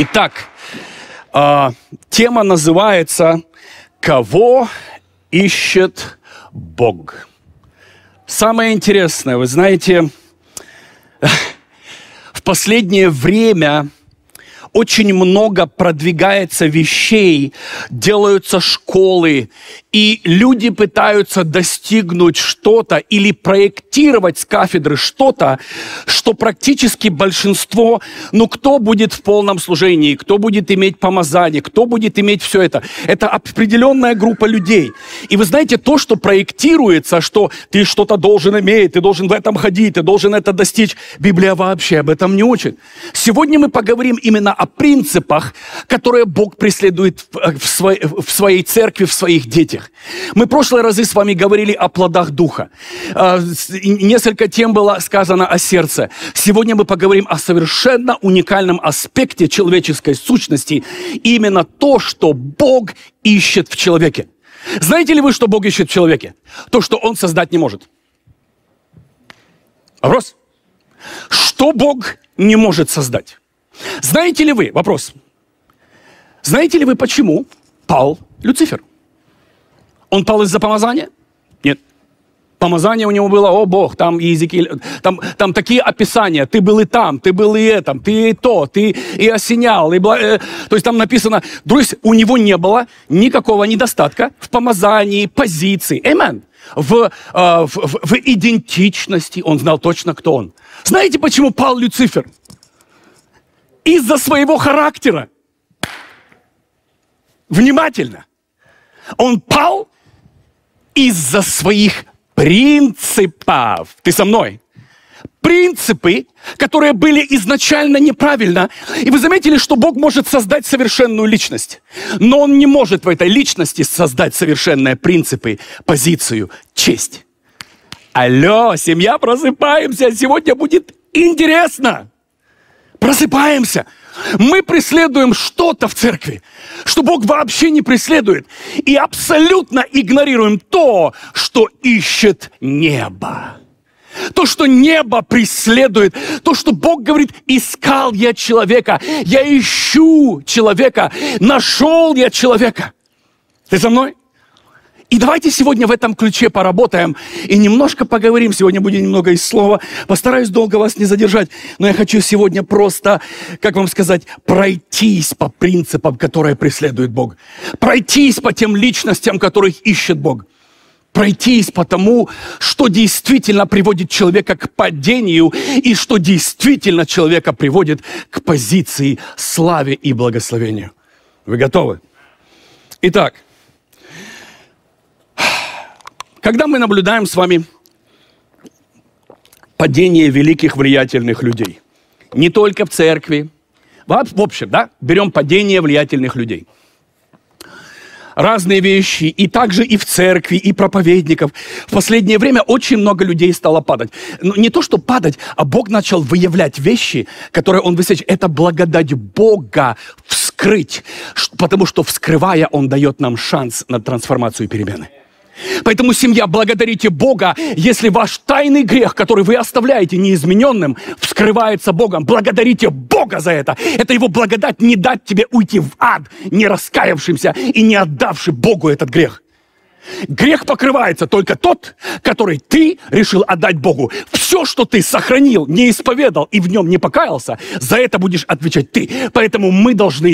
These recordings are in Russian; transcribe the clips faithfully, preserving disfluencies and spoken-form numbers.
Итак, э, тема называется «Кого ищет Бог?». Самое интересное, вы знаете, в последнее время очень много продвигается вещей, делаются школы, и люди пытаются достигнуть что-то или проектировать с кафедры что-то, что практически большинство, ну кто будет в полном служении, кто будет иметь помазание, кто будет иметь все это. Это определенная группа людей. И вы знаете, то, что проектируется, что ты что-то должен иметь, ты должен в этом ходить, ты должен это достичь, Библия вообще об этом не учит. Сегодня мы поговорим именно о принципах, которые Бог преследует в своей, в своей церкви, в своих детях. Мы в прошлые разы с вами говорили о плодах Духа. Несколько тем было сказано о сердце. Сегодня мы поговорим о совершенно уникальном аспекте человеческой сущности. Именно то, что Бог ищет в человеке. Знаете ли вы, что Бог ищет в человеке? То, что Он создать не может. Вопрос. Что Бог не может создать? Знаете ли вы, вопрос, знаете ли вы, почему пал Люцифер? Он пал из-за помазания? Нет. Помазание у него было, о Бог, там языки, там, там такие описания, ты был и там, ты был и этом, ты и то, ты и осенял, и бла... э, то есть там написано, то есть у него не было никакого недостатка в помазании, позиции, амен. В, э, в, в, в идентичности, он знал точно, кто он. Знаете, почему пал Люцифер? Из-за своего характера. Внимательно. Он пал из-за своих принципов. Ты со мной? Принципы, которые были изначально неправильно. И вы заметили, что Бог может создать совершенную личность. Но Он не может в этой личности создать совершенные принципы, позицию, честь. Алло, семья, просыпаемся. Сегодня будет интересно. Просыпаемся. Мы преследуем что-то в церкви, что Бог вообще не преследует. И абсолютно игнорируем то, что ищет небо. То, что небо преследует. То, что Бог говорит, искал я человека. Я ищу человека. Нашел я человека. Ты со мной? И давайте сегодня в этом ключе поработаем и немножко поговорим. Сегодня будет немного из слова. Постараюсь долго вас не задержать, но я хочу сегодня просто, как вам сказать, пройтись по принципам, которые преследует Бог. Пройтись по тем личностям, которых ищет Бог. Пройтись по тому, что действительно приводит человека к падению и что действительно человека приводит к позиции славе и благословению. Вы готовы? Итак. Когда мы наблюдаем с вами падение великих влиятельных людей, не только в церкви, в общем, да, берем падение влиятельных людей. Разные вещи, и также и в церкви, и проповедников. В последнее время очень много людей стало падать. Но не то, что падать, а Бог начал выявлять вещи, которые Он высвечивает. Это благодать Бога вскрыть, потому что, вскрывая, Он дает нам шанс на трансформацию и перемены. Поэтому, семья, благодарите Бога, если ваш тайный грех, который вы оставляете неизмененным, вскрывается Богом. Благодарите Бога за это. Это Его благодать не дать тебе уйти в ад, не раскаявшимся и не отдавший Богу этот грех. Грех покрывается только тот, который ты решил отдать Богу. Все, что ты сохранил, не исповедал и в нем не покаялся, за это будешь отвечать ты. Поэтому мы должны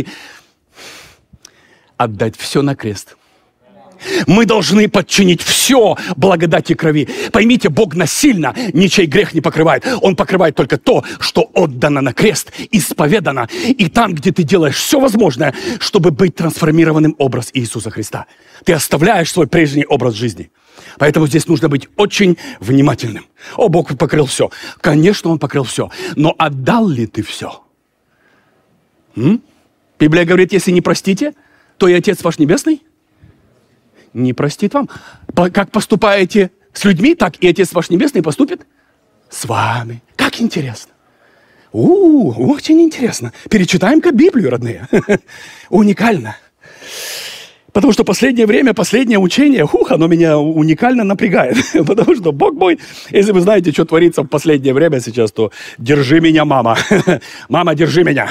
отдать все на крест. Мы должны подчинить все благодати крови. Поймите, Бог насильно ничей грех не покрывает. Он покрывает только то, что отдано на крест, исповедано. И там, где ты делаешь все возможное, чтобы быть трансформированным образ Иисуса Христа. Ты оставляешь свой прежний образ жизни. Поэтому здесь нужно быть очень внимательным. О, Бог покрыл все. Конечно, Он покрыл все. Но отдал ли ты все? М? Библия говорит, если не простите, то и Отец ваш Небесный не простит вам. Как поступаете с людьми, так и Отец ваш Небесный поступит с вами. Как интересно. У-у-у, очень интересно. Перечитаем-ка Библию, родные. Уникально. Потому что последнее время, последнее учение, ух, оно меня уникально напрягает. Потому что Бог мой, если вы знаете, что творится в последнее время сейчас, то держи меня, мама. Мама, держи меня.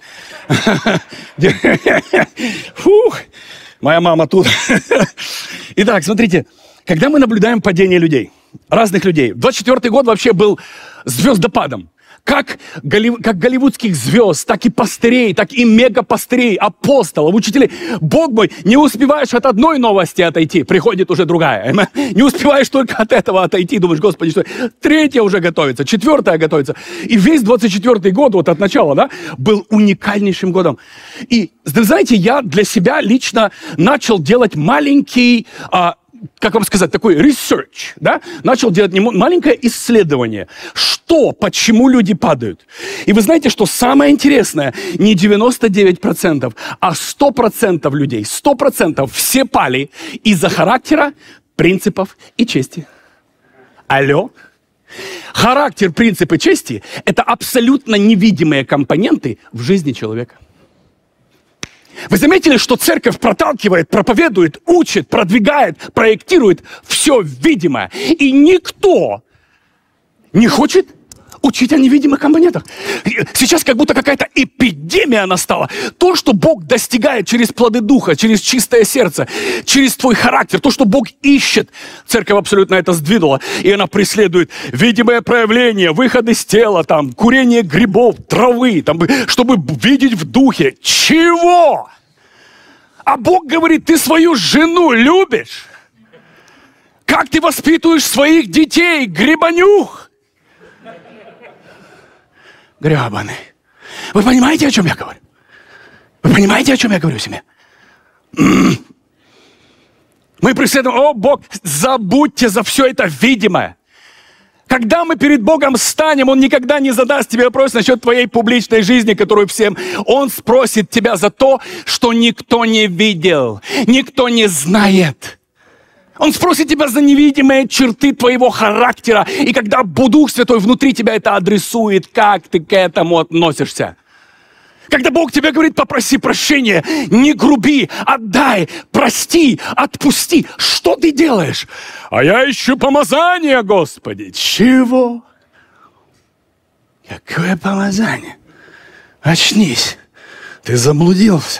Фух, моя мама тут. Итак, смотрите, когда мы наблюдаем падение людей, разных людей, двадцать четвёртый год вообще был звездопадом. Как, голлив... как голливудских звезд, так и пастырей, так и мегапастырей, апостолов, учителей. Бог мой, не успеваешь от одной новости отойти, приходит уже другая. Не успеваешь только от этого отойти, думаешь, Господи, что третья уже готовится, четвертая готовится. И весь двадцать четвёртый год, вот от начала, да, был уникальнейшим годом. И, знаете, я для себя лично начал делать маленький... А, как вам сказать, такой research, да? Начал делать маленькое исследование. Что, почему люди падают? И вы знаете, что самое интересное, не девяносто девять процентов, а сто процентов людей, сто процентов все пали из-за характера, принципов и чести. Алло? Характер, принципы, чести – это абсолютно невидимые компоненты в жизни человека. Вы заметили, что церковь проталкивает, проповедует, учит, продвигает, проектирует все видимое. И никто не хочет учить о невидимых компонентах. Сейчас как будто какая-то эпидемия настала. То, что Бог достигает через плоды Духа, через чистое сердце, через твой характер, то, что Бог ищет. Церковь абсолютно это сдвинула. И она преследует видимое проявление, выход из тела, там, курение грибов, травы, там, чтобы видеть в духе. Чего? А Бог говорит, ты свою жену любишь? Как ты воспитываешь своих детей, грибанюх? Гребаный. Вы понимаете, о чем я говорю? Вы понимаете, о чем я говорю себе? Мы преследуем, о, Бог, забудьте за все это видимое. Когда мы перед Богом станем, Он никогда не задаст тебе вопрос насчет твоей публичной жизни, которую всем... Он спросит тебя за то, что никто не видел, никто не знает. Он спросит тебя за невидимые черты твоего характера. И когда Дух Святой внутри тебя это адресует, как ты к этому относишься? Когда Бог тебе говорит, попроси прощения, не груби, отдай, прости, отпусти. Что ты делаешь? А я ищу помазание, Господи. Чего? Какое помазание? Очнись. Ты заблудился.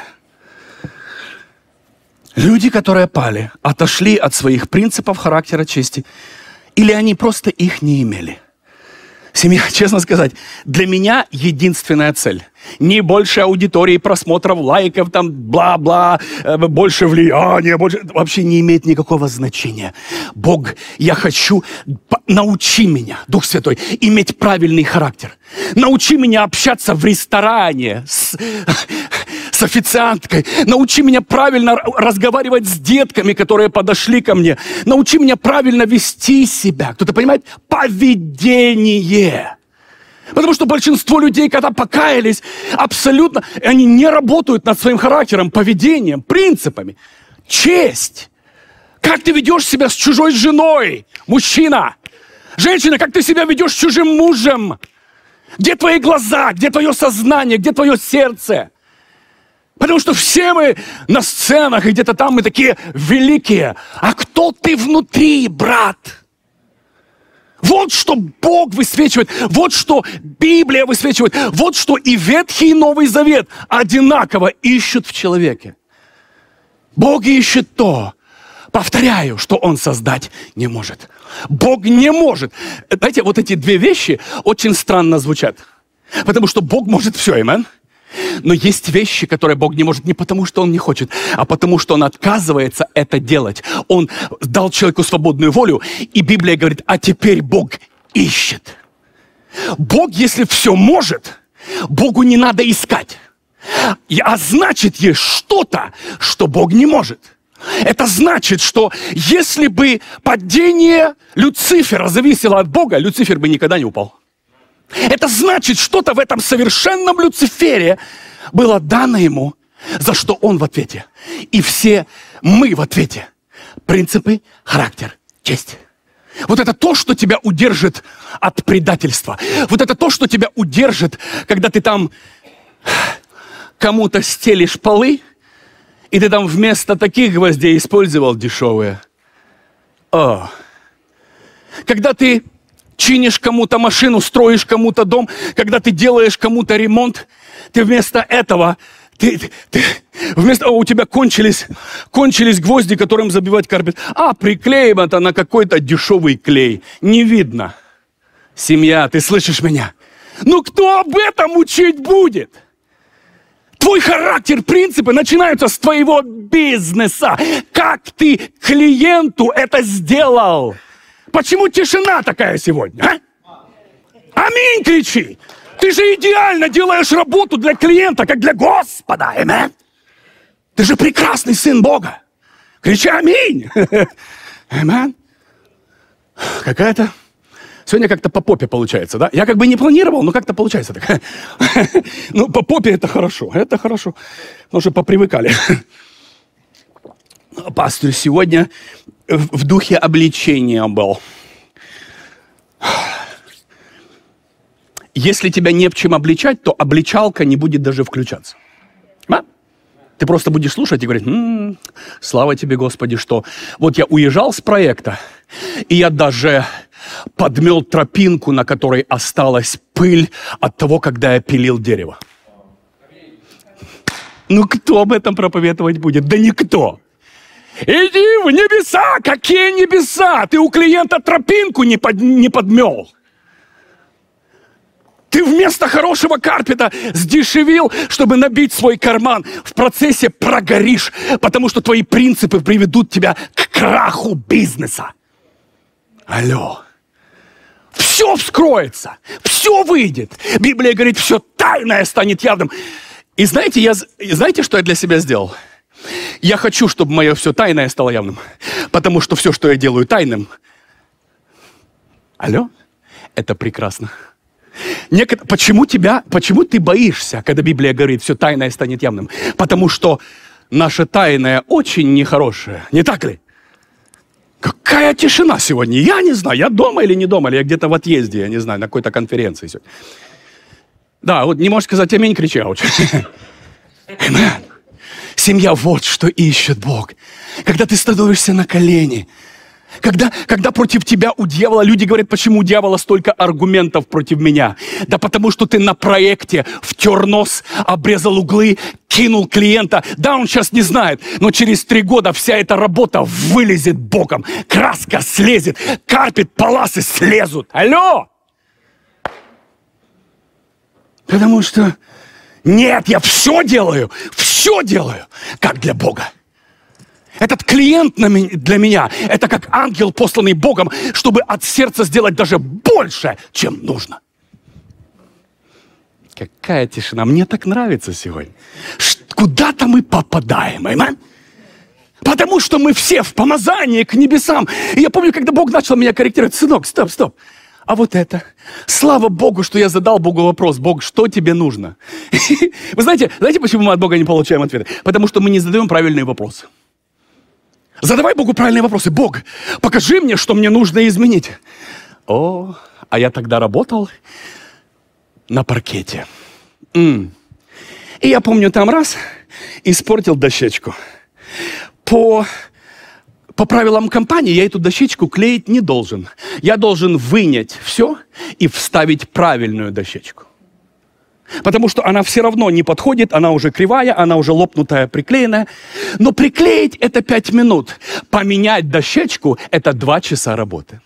Люди, которые пали, отошли от своих принципов характера, чести, или они просто их не имели. Семья, честно сказать, для меня единственная цель. Не больше аудитории, просмотров, лайков, там, бла-бла, больше влияния, больше... Вообще не имеет никакого значения. Бог, я хочу... Научи меня, Дух Святой, иметь правильный характер. Научи меня общаться в ресторане с, с официанткой. Научи меня правильно разговаривать с детками, которые подошли ко мне. Научи меня правильно вести себя. Кто-то понимает? Поведение. Потому что большинство людей, когда покаялись, абсолютно, они не работают над своим характером, поведением, принципами. Честь. Как ты ведешь себя с чужой женой, мужчина? Женщина, как ты себя ведешь с чужим мужем? Где твои глаза, где твое сознание, где твое сердце? Потому что все мы на сценах, и где-то там мы такие великие. А кто ты внутри, брат? Вот что Бог высвечивает, вот что Библия высвечивает, вот что и Ветхий, и Новый Завет одинаково ищут в человеке. Бог ищет то, повторяю, что Он создать не может. Бог не может. Знаете, вот эти две вещи очень странно звучат. Потому что Бог может все, аминь. Но есть вещи, которые Бог не может не потому, что Он не хочет, а потому, что Он отказывается это делать. Он дал человеку свободную волю, и Библия говорит, а теперь Бог ищет. Бог, если все может, Богу не надо искать. А значит, есть что-то, что Бог не может. Это значит, что если бы падение Люцифера зависело от Бога, Люцифер бы никогда не упал. Это значит, что-то в этом совершенном Люцифере было дано ему, за что он в ответе. И все мы в ответе. Принципы, характер, честь. Вот это то, что тебя удержит от предательства. Вот это то, что тебя удержит, когда ты там кому-то стелишь полы, И ты там вместо таких гвоздей использовал дешевые. О. Когда ты чинишь кому-то машину, строишь кому-то дом, когда ты делаешь кому-то ремонт, ты вместо этого, ты, ты, ты, вместо, о, у тебя кончились, кончились гвозди, которым забивать карпет. А, приклеим это на какой-то дешевый клей. Не видно. Семья, ты слышишь меня? Ну кто об этом учить будет? Твой характер, принципы начинаются с твоего бизнеса. Как ты клиенту это сделал? Почему тишина такая сегодня, а? Аминь кричи. Ты же идеально делаешь работу для клиента, как для Господа. Аминь. Ты же прекрасный сын Бога. Кричи аминь. Аминь. Какая-то... Сегодня как-то по попе получается, да? Я как бы не планировал, но как-то получается так. Ну, по попе это хорошо, это хорошо. Потому что попривыкали. Пастор сегодня в духе обличения был. Если тебя не в чем обличать, то обличалка не будет даже включаться. А? Ты просто будешь слушать и говорить: м-м, слава тебе, Господи, что... Вот я уезжал с проекта, и я даже подмел тропинку, на которой осталась пыль от того, когда я пилил дерево. Ну, кто об этом проповедовать будет? Да никто. Иди в небеса! Какие небеса? Ты у клиента тропинку не, под, не подмел. Ты вместо хорошего карпета сдешевил, чтобы набить свой карман. В процессе прогоришь, потому что твои принципы приведут тебя к краху бизнеса. Алло. Все вскроется, все выйдет. Библия говорит, все тайное станет явным. И знаете, я, знаете, что я для себя сделал? Я хочу, чтобы мое все тайное стало явным. Потому что все, что я делаю тайным, алло, это прекрасно. Некотор... Почему тебя, почему ты боишься, когда Библия говорит, все тайное станет явным? Потому что наше тайное очень нехорошее, не так ли? Какая тишина сегодня? Я не знаю, я дома или не дома, или я где-то в отъезде, я не знаю, на какой-то конференции сегодня. Да, вот не можешь сказать аминь, кричи ауч. Аминь. Семья, вот что ищет Бог. Когда ты становишься на колени, когда, когда против тебя у дьявола, люди говорят, почему у дьявола столько аргументов против меня? Да потому что ты на проекте втер нос, обрезал углы, кинул клиента. Да, он сейчас не знает, но через три года вся эта работа вылезет боком. Краска слезет, карпет, паласы слезут. Алло! Потому что нет, я все делаю, все делаю, как для Бога. Этот клиент для меня, это как ангел, посланный Богом, чтобы от сердца сделать даже больше, чем нужно. Какая тишина. Мне так нравится сегодня. Куда-то мы попадаем, аминь? Потому что мы все в помазании к небесам. И я помню, когда Бог начал меня корректировать. Сынок, стоп, стоп. А вот это. Слава Богу, что я задал Богу вопрос. Бог, что тебе нужно? Вы знаете, знаете, почему мы от Бога не получаем ответы? Потому что мы не задаем правильные вопросы. Задавай Богу правильные вопросы. Бог, покажи мне, что мне нужно изменить. О, а я тогда работал на паркете. М. И я помню, там раз испортил дощечку. По, по правилам компании я эту дощечку клеить не должен. Я должен вынять все и вставить правильную дощечку. Потому что она все равно не подходит, она уже кривая, она уже лопнутая, приклеенная. Но приклеить это пять минут. Поменять дощечку это два часа работы.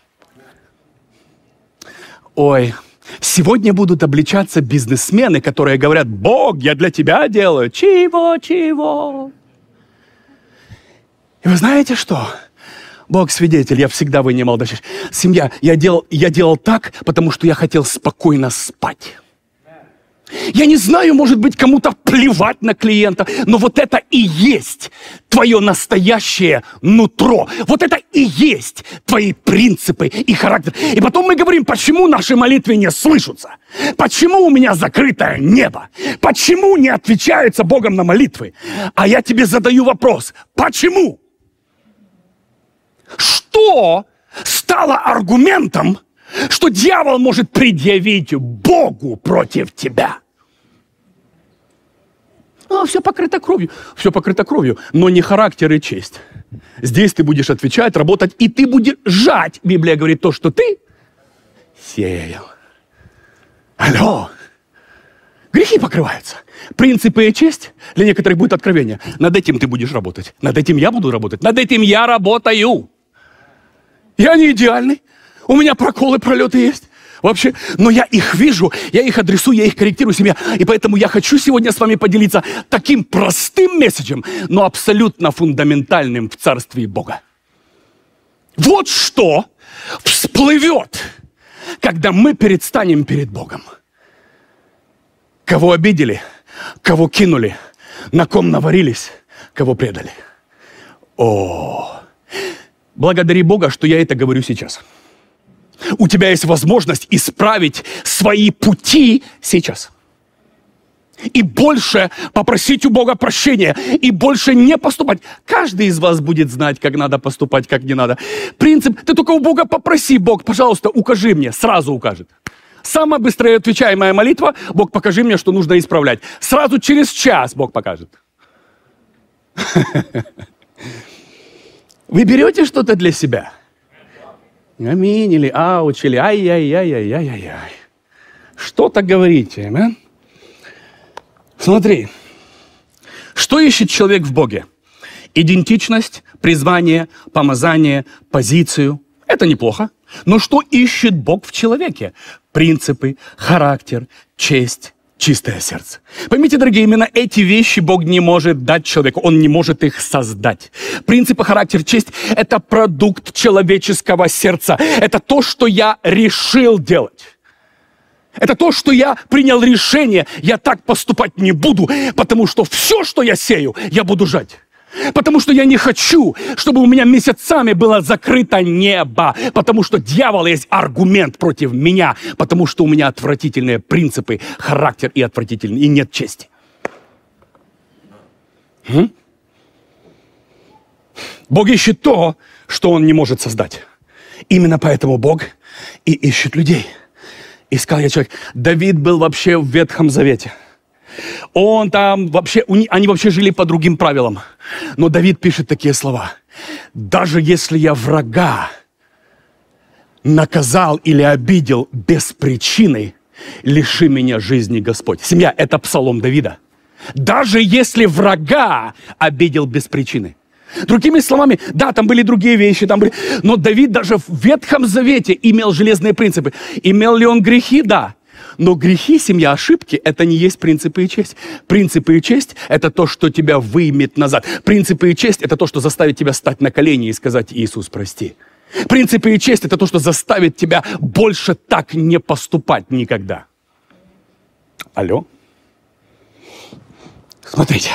Ой, сегодня будут обличаться бизнесмены, которые говорят, Бог, я для тебя делаю. Чего, чего? И вы знаете что? Бог свидетель, я всегда вынимал дощечку. Семья, я делал, я делал так, потому что я хотел спокойно спать. Я не знаю, может быть, кому-то плевать на клиента, но вот это и есть твое настоящее нутро. Вот это и есть твои принципы и характер. И потом мы говорим, почему наши молитвы не слышатся? Почему у меня закрытое небо? Почему не отвечаются Богом на молитвы? А я тебе задаю вопрос, почему? Что стало аргументом, что дьявол может предъявить Богу против тебя? А, все покрыто кровью. Все покрыто кровью, но не характер и честь. Здесь ты будешь отвечать, работать, и ты будешь жать, Библия говорит, то, что ты сеял. Алло. Грехи покрываются. Принципы и честь для некоторых будет откровение. Над этим ты будешь работать. Над этим я буду работать. Над этим я работаю. Я не идеальный. У меня проколы, пролеты есть. Вообще, но я их вижу, я их адресую, я их корректирую себе. И поэтому я хочу сегодня с вами поделиться таким простым месседжем, но абсолютно фундаментальным в Царстве Бога. Вот что всплывет, когда мы предстанем перед Богом. Кого обидели, кого кинули, на ком наварились, кого предали. О, благодари Бога, что я это говорю сейчас. У тебя есть возможность исправить свои пути сейчас. И больше попросить у Бога прощения. И больше не поступать. Каждый из вас будет знать, как надо поступать, как не надо. Принцип, ты только у Бога попроси. Бог, пожалуйста, укажи мне. Сразу укажет. Самая быстрая отвечаемая молитва. Бог, покажи мне, что нужно исправлять. Сразу через час Бог покажет. Вы берете что-то для себя? Аминь, или ауч, или ай-яй-яй-яй-яй-яй. Что-то говорите, аминь? Смотри, что ищет человек в Боге? Идентичность, призвание, помазание, позицию. Это неплохо. Но что ищет Бог в человеке? Принципы, характер, честь, чистое сердце. Поймите, дорогие, именно эти вещи Бог не может дать человеку. Он не может их создать. Принципы, характер, честь – это продукт человеческого сердца. Это то, что я решил делать. Это то, что я принял решение. Я так поступать не буду, потому что все, что я сею, я буду жать. Потому что я не хочу, чтобы у меня месяцами было закрыто небо. Потому что дьявол есть аргумент против меня. Потому что у меня отвратительные принципы, характер и отвратительный, и нет чести. М? Бог ищет то, что Он не может создать. Именно поэтому Бог и ищет людей. Искал я человек. Давид был вообще в Ветхом Завете. Он там вообще, они вообще жили по другим правилам. Но Давид пишет такие слова. Даже если я врага наказал или обидел без причины, лиши меня жизни, Господь. Семья, это псалом Давида. Даже если врага обидел без причины. Другими словами, да, там были другие вещи, там были, но Давид даже в Ветхом Завете имел железные принципы. Имел ли он грехи? Да. Но грехи, семья, ошибки – это не есть принципы и честь. Принципы и честь – это то, что тебя выймет назад. Принципы и честь – это то, что заставит тебя стать на колени и сказать: Иисус, прости. Принципы и честь – это то, что заставит тебя больше так не поступать никогда. Алло? Смотрите.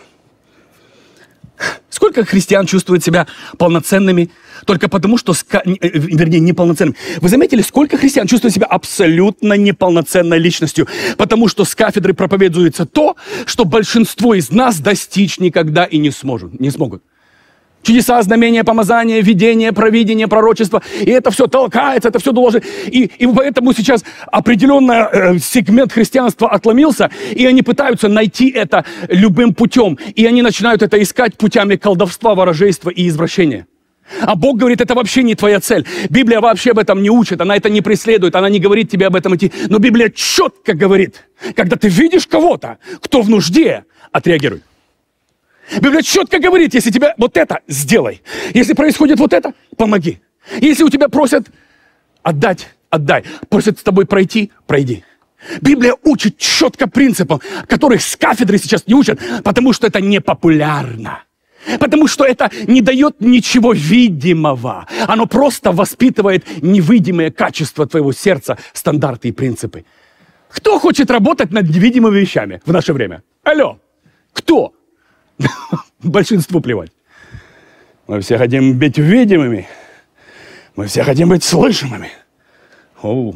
Сколько христиан чувствуют себя полноценными только потому, что, вернее, неполноценными. Вы заметили, сколько христиан чувствуют себя абсолютно неполноценной личностью, потому что с кафедры проповедуется то, что большинство из нас достичь никогда и не сможет, не смогут. Чудеса, знамения, помазания, видение, провидение, пророчество. И это все толкается, это все должно... И, и поэтому сейчас определенный э, сегмент христианства отломился, и они пытаются найти это любым путем. И они начинают это искать путями колдовства, ворожейства и извращения. А Бог говорит, это вообще не твоя цель. Библия вообще об этом не учит, она это не преследует, она не говорит тебе об этом идти. Но Библия четко говорит, когда ты видишь кого-то, кто в нужде, отреагируй. Библия четко говорит, если тебя вот это, сделай. Если происходит вот это, помоги. Если у тебя просят отдать, отдай. Просят с тобой пройти, пройди. Библия учит четко принципам, которых с кафедры сейчас не учат, потому что это не популярно. Потому что это не дает ничего видимого. Оно просто воспитывает невидимые качества твоего сердца, стандарты и принципы. Кто хочет работать над невидимыми вещами в наше время? Алло, кто? Большинству плевать. Мы все хотим быть видимыми. Мы все хотим быть слышимыми. Оу.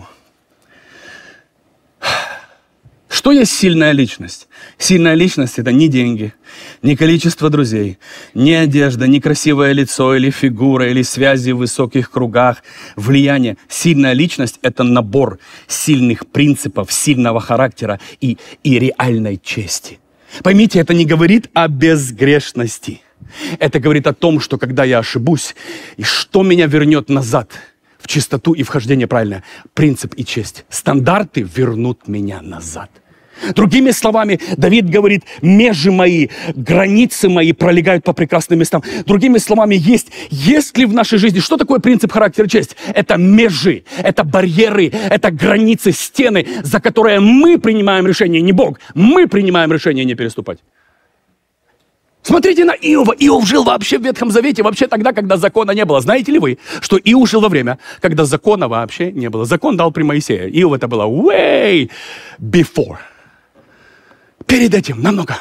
Что есть сильная личность? Сильная личность – это не деньги, не количество друзей, не одежда, не красивое лицо или фигура, или связи в высоких кругах, влияние. Сильная личность – это набор сильных принципов, сильного характера и, и реальной чести. Поймите, это не говорит о безгрешности. Это говорит о том, что когда я ошибусь, и что меня вернет назад в чистоту и вхождение правильное? Принцип и честь. Стандарты вернут меня назад. Другими словами, Давид говорит, межи мои, границы мои пролегают по прекрасным местам. Другими словами, есть, есть ли в нашей жизни, что такое принцип, характер, честь? Это межи, это барьеры, это границы, стены, за которые мы принимаем решение, не Бог. Мы принимаем решение не переступать. Смотрите на Иова. Иов жил вообще в Ветхом Завете, вообще тогда, когда закона не было. Знаете ли вы, что Иов жил во время, когда закона вообще не было? Закон дал при Моисее. Иов это было way before. Перед этим намного.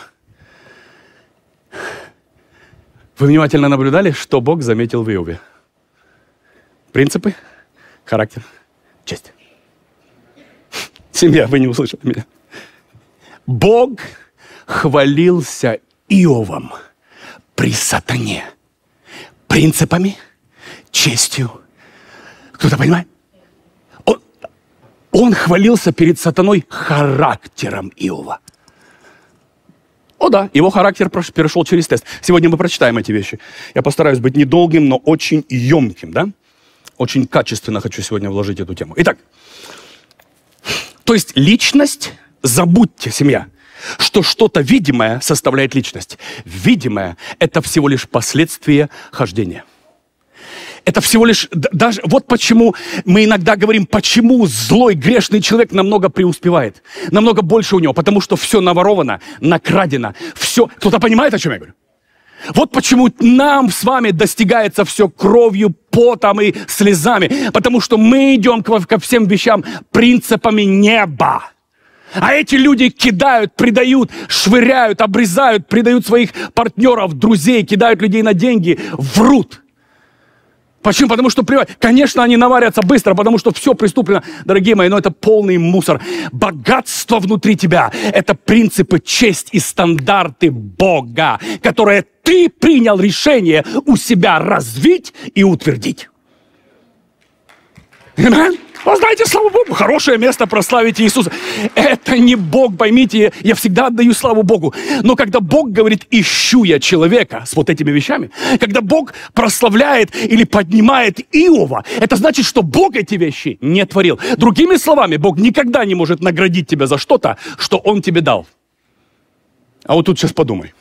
Вы внимательно наблюдали, что Бог заметил в Иове? Принципы, характер, честь. Семья, вы не услышали меня. Бог хвалился Иовом при сатане. Принципами, честью. Кто-то понимает? Он, он хвалился перед сатаной характером Иова. О да, его характер перешел через тест. Сегодня мы прочитаем эти вещи. Я постараюсь быть недолгим, но очень емким, да? Очень качественно хочу сегодня вложить эту тему. Итак, то есть личность, забудьте, семья, что что-то видимое составляет личность. Видимое – это всего лишь последствие хождения. Это всего лишь, даже, вот почему мы иногда говорим, почему злой, грешный человек намного преуспевает, намного больше у него, потому что все наворовано, накрадено, все, кто-то понимает, о чем я говорю? Вот почему нам с вами достигается все кровью, потом и слезами, потому что мы идем ко, ко всем вещам принципами неба. А эти люди кидают, предают, швыряют, обрезают, предают своих партнеров, друзей, кидают людей на деньги, врут. Почему? Потому что, конечно, они наварятся быстро, потому что все преступлено, дорогие мои, но это полный мусор. Богатство внутри тебя – это принципы, честь и стандарты Бога, которые ты принял решение у себя развить и утвердить. Аминь. Вы знаете, слава Богу, хорошее место прославить Иисуса. Это не Бог, поймите, я всегда отдаю славу Богу. Но когда Бог говорит, ищу я человека с вот этими вещами, когда Бог прославляет или поднимает Иова, это значит, что Бог эти вещи не творил. Другими словами, Бог никогда не может наградить тебя за что-то, что Он тебе дал. А вот тут сейчас подумай.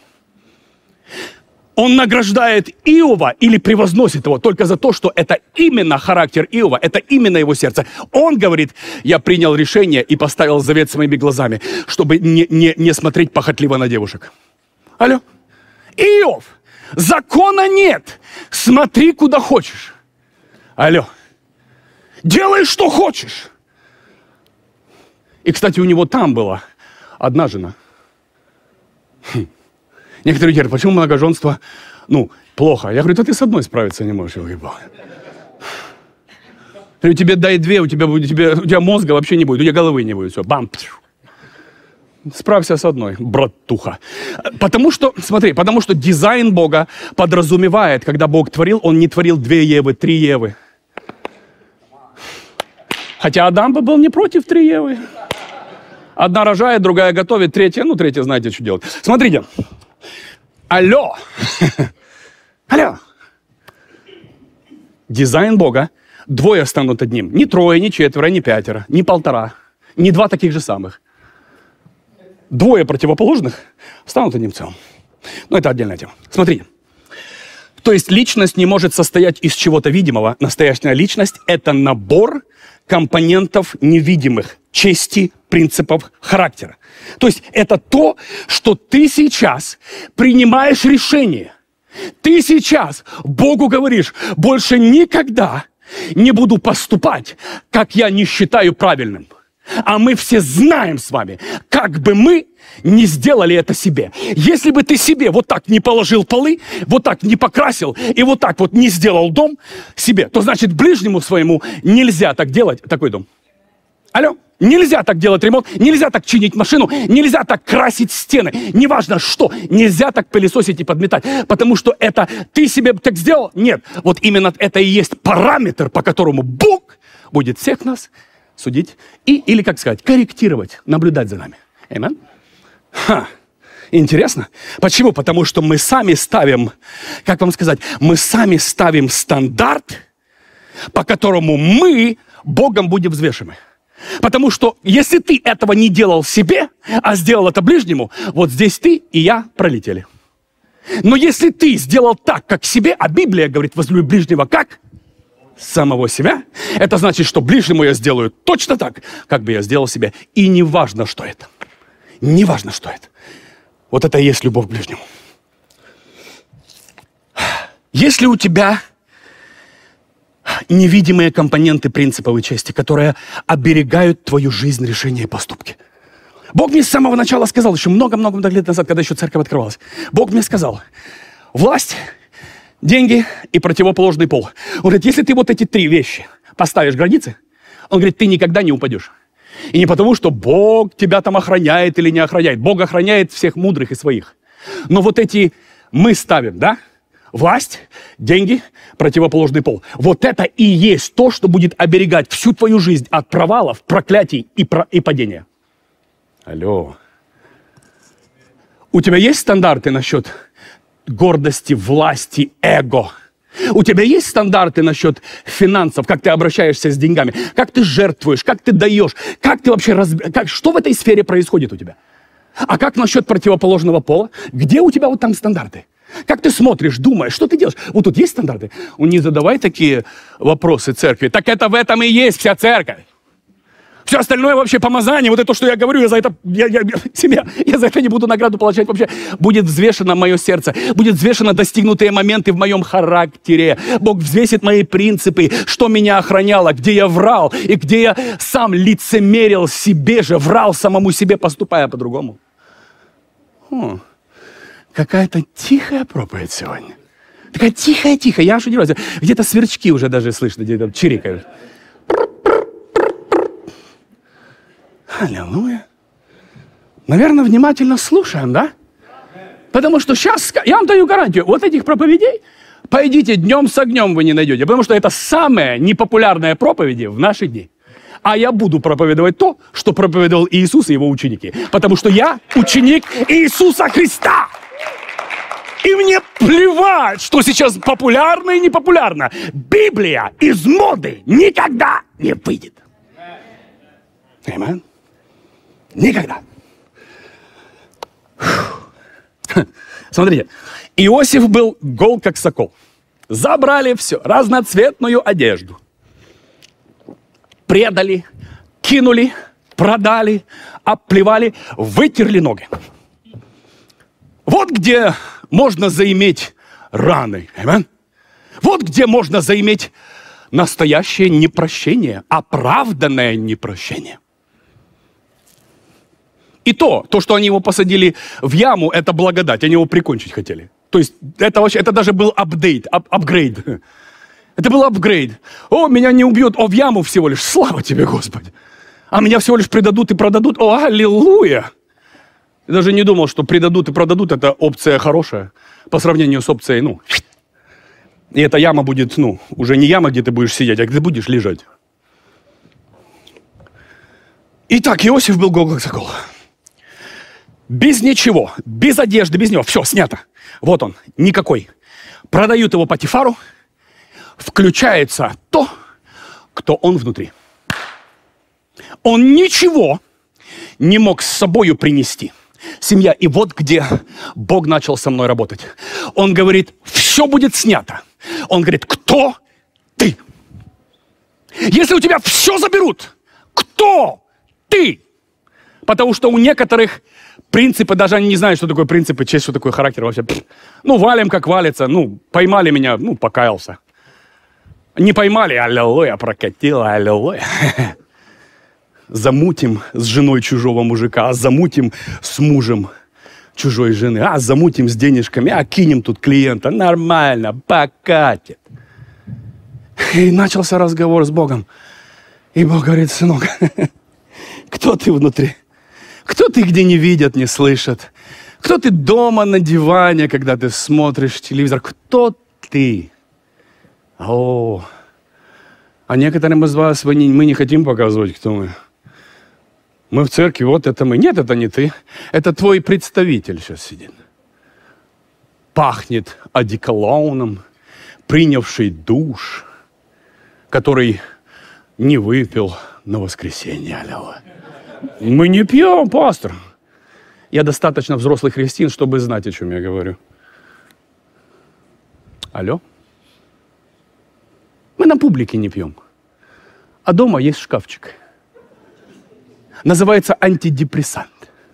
Он награждает Иова или превозносит его только за то, что это именно характер Иова, это именно его сердце. Он говорит, я принял решение и поставил завет своими глазами, чтобы не, не, не смотреть похотливо на девушек. Алло? Иов, закона нет. Смотри, куда хочешь. Алло? Делай, что хочешь. И, кстати, у него там была одна жена. Хм. Некоторые говорят, почему многоженство, ну, плохо? Я говорю, да ты с одной справиться не можешь. Я говорю, тебе дай две, у тебя, будет, у, тебя, у тебя мозга вообще не будет, у тебя головы не будет. Все, бам. Справься с одной, братуха. Потому что, смотри, потому что дизайн Бога подразумевает, когда Бог творил, Он не творил две Евы, три Евы. Хотя Адам бы был не против три Евы. Одна рожает, другая готовит, третья, ну, третья, знаете, что делать. Смотрите. Алло! Алло! Дизайн Бога. Двое станут одним. Не трое, не четверо, не пятеро, не полтора, не два таких же самых. Двое противоположных станут одним целым. Но это отдельная тема. Смотрите. То есть личность не может состоять из чего-то видимого. Настоящая личность – это набор компонентов невидимых, чести, принципов, характера. То есть это то, что ты сейчас принимаешь решение. Ты сейчас Богу говоришь, больше никогда не буду поступать, как я не считаю правильным. А мы все знаем с вами, как бы мы не сделали это себе. Если бы ты себе вот так не положил полы, вот так не покрасил и вот так вот не сделал дом себе, то значит ближнему своему нельзя так делать такой дом. Алло? Нельзя так делать ремонт, нельзя так чинить машину, нельзя так красить стены. Неважно что, нельзя так пылесосить и подметать. Потому что это ты себе так сделал? Нет. Вот именно это и есть параметр, по которому Бог будет всех нас судить и, или, как сказать, корректировать, наблюдать за нами. Аминь. Ха. Интересно? Почему? Потому что мы сами ставим, как вам сказать, мы сами ставим стандарт, по которому мы Богом будем взвешены. Потому что если ты этого не делал себе, а сделал это ближнему, вот здесь ты и я пролетели. Но если ты сделал так, как себе, а Библия говорит, возлюби ближнего как самого себя, это значит, что ближнему я сделаю точно так, как бы я сделал себе. И не важно, что это. Не важно, что это. Вот это и есть любовь к ближнему. Если у тебя невидимые компоненты принципов и чести, которые оберегают твою жизнь, решения и поступки. Бог мне с самого начала сказал, еще много-много лет назад, когда еще церковь открывалась, Бог мне сказал, власть, деньги и противоположный пол. Он говорит, если ты вот эти три вещи поставишь границы, он говорит, ты никогда не упадешь. И не потому, что Бог тебя там охраняет или не охраняет. Бог охраняет всех мудрых и своих. Но вот эти мы ставим, да? Власть, деньги, противоположный пол. Вот это и есть то, что будет оберегать всю твою жизнь от провалов, проклятий и, про... и падения. Алло. У тебя есть стандарты насчет гордости, власти, эго? У тебя есть стандарты насчет финансов, как ты обращаешься с деньгами, как ты жертвуешь, как ты даешь, как ты вообще разб... как... что в этой сфере происходит у тебя? А как насчет противоположного пола? Где у тебя вот там стандарты? Как ты смотришь, думаешь, что ты делаешь? Вот тут есть стандарты? Не задавай такие вопросы церкви. Так это в этом и есть вся церковь. Все остальное вообще помазание, вот это, что я говорю, я за это, я, я, себя, я за это не буду награду получать вообще. Будет взвешено мое сердце, будет взвешено достигнутые моменты в моем характере. Бог взвесит мои принципы, что меня охраняло, где я врал, и где я сам лицемерил себе же, врал самому себе, поступая по-другому. О, какая-то тихая проповедь сегодня. Такая тихая-тихая, я аж удивляюсь. Где-то сверчки уже даже слышно, где-то чирикают. Аллилуйя. Наверное, внимательно слушаем, да? Потому что сейчас, я вам даю гарантию, вот этих проповедей пойдите днем с огнем вы не найдете, потому что это самые непопулярные проповеди в наши дни. А я буду проповедовать то, что проповедовал Иисус и его ученики. Потому что я ученик Иисуса Христа. И мне плевать, что сейчас популярно и непопулярно. Библия из моды никогда не выйдет. Аминь. Никогда. Смотрите, Иосиф был гол, как сокол. Забрали все, разноцветную одежду. Предали, кинули, продали, обплевали, вытерли ноги. Вот где можно заиметь раны. Аминь. Вот где можно заиметь настоящее непрощение, оправданное непрощение. И то, то, что они его посадили в яму, это благодать, они его прикончить хотели. То есть это вообще, это даже был апдейт, ап, апгрейд. Это был апгрейд. О, меня не убьют, о, в яму всего лишь, слава тебе, Господи. А меня всего лишь предадут и продадут, о, аллилуйя. Я даже не думал, что предадут и продадут, это опция хорошая, по сравнению с опцией, ну. И эта яма будет, ну, уже не яма, где ты будешь сидеть, а где ты будешь лежать. Итак, Иосиф был гол как сокол. Без ничего, без одежды, без него. Все, снято. Вот он, никакой. Продают его Потифару. Включается то, кто он внутри. Он ничего не мог с собою принести. Семья, и вот где Бог начал со мной работать. Он говорит, все будет снято. Он говорит, кто ты? Если у тебя все заберут, кто ты? Потому что у некоторых принципы, даже они не знают, что такое принципы, честь, что такое характер вообще. Ну, валим, как валится. Ну, поймали меня, ну, покаялся. Не поймали, аллилуйя, прокатило, аллилуйя. Замутим с женой чужого мужика, а замутим с мужем чужой жены, а замутим с денежками, а кинем тут клиента. Нормально, покатит. И начался разговор с Богом. И Бог говорит, сынок, кто ты внутри? Кто ты, где не видят, не слышат? Кто ты дома на диване, когда ты смотришь телевизор? Кто ты? О, а некоторым из вас вы не, мы не хотим показывать, кто мы. Мы в церкви, вот это мы. Нет, это не ты. Это твой представитель сейчас сидит. Пахнет одеколоном, принявший душ, который не выпил на воскресенье. Аллилуйя. Мы не пьем, пастор. Я достаточно взрослый христиан, чтобы знать, о чем я говорю. Алло? Мы на публике не пьем. А дома есть шкафчик. Называется антидепрессант.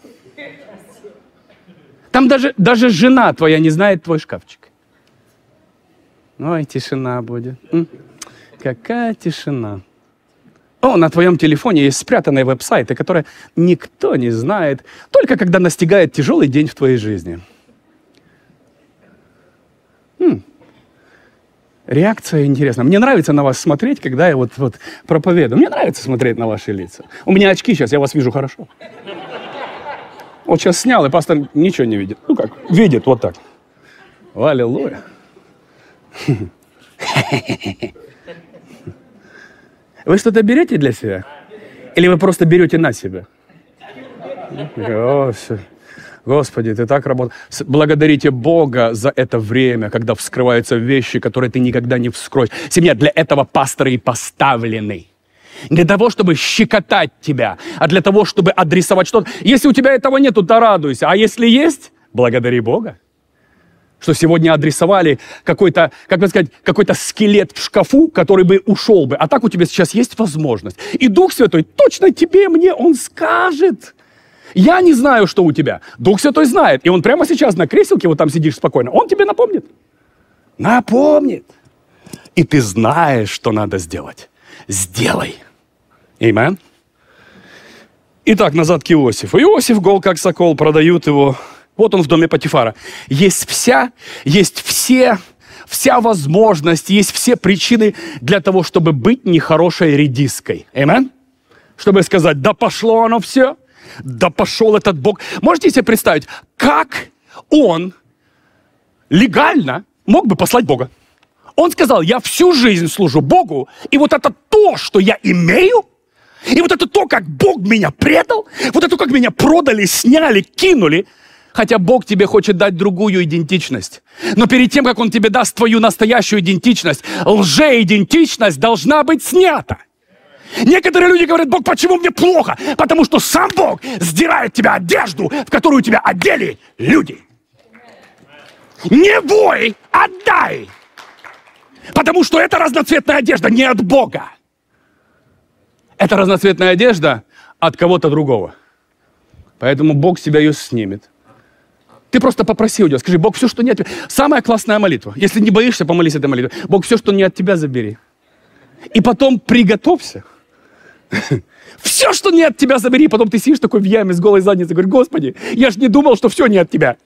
Там даже, даже жена твоя не знает твой шкафчик. Ой, тишина будет. М? Какая тишина. О, на твоем телефоне есть спрятанные веб-сайты, которые никто не знает, только когда настигает тяжелый день в твоей жизни. М. Реакция интересна. Мне нравится на вас смотреть, когда я вот, вот проповедую. Мне нравится смотреть на ваши лица. У меня очки сейчас, я вас вижу хорошо. Вот сейчас снял, и пастор ничего не видит. Ну как, видит вот так. Аллилуйя. Вы что-то берете для себя? Или вы просто берете на себя? О, все. Господи, ты так работаешь. Благодарите Бога за это время, когда вскрываются вещи, которые ты никогда не вскроешь. Семья, для этого пасторы и поставлены. Не для того, чтобы щекотать тебя, а для того, чтобы адресовать что-то. Если у тебя этого нету, то радуйся. А если есть, благодари Бога, что сегодня адресовали какой-то, как бы сказать, какой-то скелет в шкафу, который бы ушел бы. А так у тебя сейчас есть возможность. И Дух Святой точно тебе, мне, Он скажет. Я не знаю, что у тебя. Дух Святой знает. И Он прямо сейчас на креселке, вот там сидишь спокойно, Он тебе напомнит. Напомнит. И ты знаешь, что надо сделать. Сделай. Аминь. Итак, назад к Иосифу. Иосиф гол как сокол, продают его. Вот он в доме Потифара. Есть вся, есть все, вся возможность, есть все причины для того, чтобы быть нехорошей редиской. Аминь. Чтобы сказать, да пошло оно все, да пошел этот Бог. Можете себе представить, как он легально мог бы послать Бога? Он сказал, я всю жизнь служу Богу, и вот это то, что я имею, и вот это то, как Бог меня предал, вот это то, как меня продали, сняли, кинули, хотя Бог тебе хочет дать другую идентичность. Но перед тем, как Он тебе даст твою настоящую идентичность, лжеидентичность должна быть снята. Некоторые люди говорят, Бог, почему мне плохо? Потому что сам Бог сдирает тебя одежду, в которую тебя одели люди. Не вой, отдай. Потому что эта разноцветная одежда не от Бога. Это разноцветная одежда от кого-то другого. Поэтому Бог с тебя ее снимет. Ты просто попроси у Него, скажи, Бог, все, что не от тебя. Самая классная молитва. Если не боишься, помолись этой молитвой. Бог, все, что не от тебя, забери. И потом приготовься. Все, что не от тебя, забери. Потом ты сидишь такой в яме с голой задницей. Говоришь, Господи, я же не думал, что все не от тебя.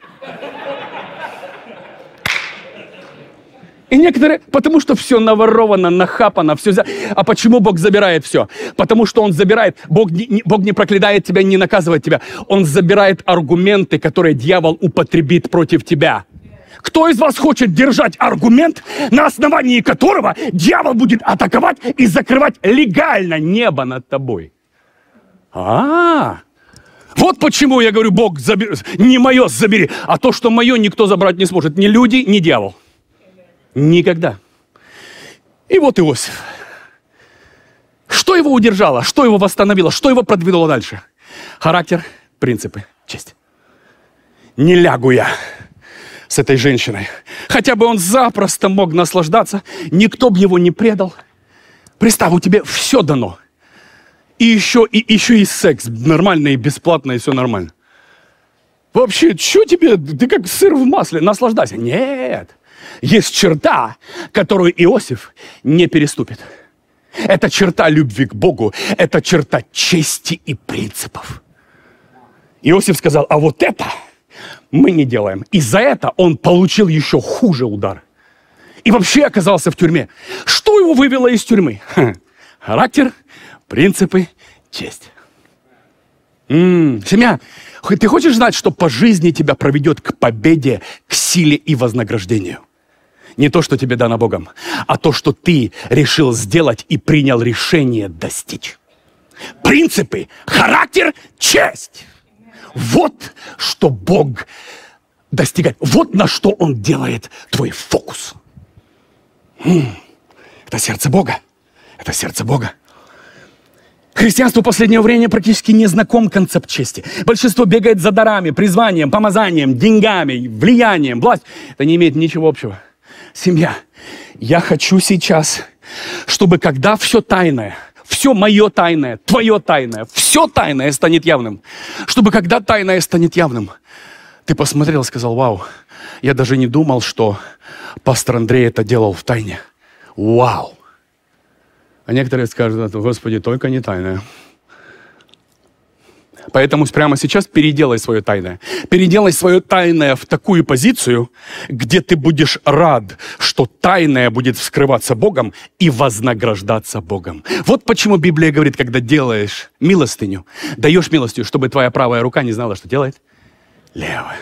И некоторые, потому что все наворовано, нахапано, все. А почему Бог забирает все? Потому что Он забирает, Бог не, Бог не проклинает тебя, не наказывает тебя. Он забирает аргументы, которые дьявол употребит против тебя. Кто из вас хочет держать аргумент, на основании которого дьявол будет атаковать и закрывать легально небо над тобой? А-а-а! Вот почему я говорю, Бог, забери, не мое забери, а то, что мое, никто забрать не сможет. Ни люди, ни дьявол. Никогда. И вот Иосиф. Что его удержало? Что его восстановило? Что его продвинуло дальше? Характер, принципы, честь. Не лягу я с этой женщиной. Хотя бы он запросто мог наслаждаться, никто бы его не предал. Представь, у тебя все дано. И еще и, еще и секс нормальный, и бесплатный, и все нормально. Вообще, что тебе? Ты как сыр в масле, наслаждайся. Нет. Есть черта, которую Иосиф не переступит. Это черта любви к Богу, это черта чести и принципов. Иосиф сказал, а вот это мы не делаем. И за это он получил еще хуже удар. И вообще оказался в тюрьме. Что его вывело из тюрьмы? Ха. Характер, принципы, честь. М-м, семья, ты хочешь знать, что по жизни тебя проведет к победе, к силе и вознаграждению? Не то, что тебе дано Богом, а то, что ты решил сделать и принял решение достичь. принципы, характер, честь. Вот что Бог достигает. Вот на что Он делает твой фокус. Это сердце Бога. Это сердце Бога. Христианству в последнее время практически не знаком концепт чести. Большинство бегает за дарами, призванием, помазанием, деньгами, влиянием, властью. Это не имеет ничего общего. Семья, я хочу сейчас, чтобы когда все тайное, все мое тайное, твое тайное, все тайное станет явным, чтобы когда тайное станет явным, ты посмотрел и сказал: вау, я даже не думал, что пастор Андрей это делал в тайне. Вау! А некоторые скажут: Господи, только не тайное. Поэтому прямо сейчас переделай свое тайное. Переделай свое тайное в такую позицию, где ты будешь рад, что тайное будет вскрываться Богом и вознаграждаться Богом. Вот почему Библия говорит, когда делаешь милостыню, даешь милостью, чтобы твоя правая рука не знала, что делает левая.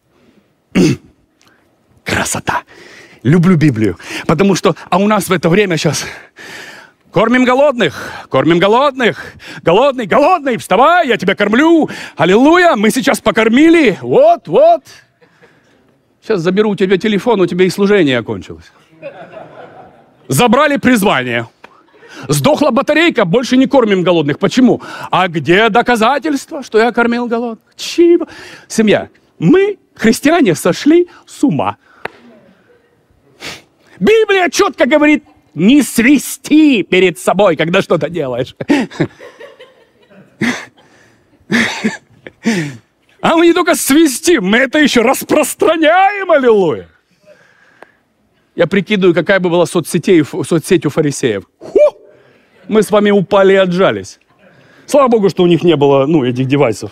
Красота. Люблю Библию. Потому что, а у нас в это время сейчас... Кормим голодных, кормим голодных, голодный, голодный, вставай, я тебя кормлю, аллилуйя, мы сейчас покормили, вот, вот. Сейчас заберу у тебя телефон, у тебя и служение окончилось. Забрали призвание. Сдохла батарейка, больше не кормим голодных. Почему? А где доказательства, что я кормил голодных? Чего? Семья, мы, христиане, сошли с ума. Библия четко говорит: не свисти перед собой, когда что-то делаешь. А мы не только свистим, мы это еще распространяем, аллилуйя. Я прикидываю, какая бы была соцсетей, соцсеть у фарисеев. Ху! Мы с вами упали и отжались. Слава Богу, что у них не было, ну, этих девайсов.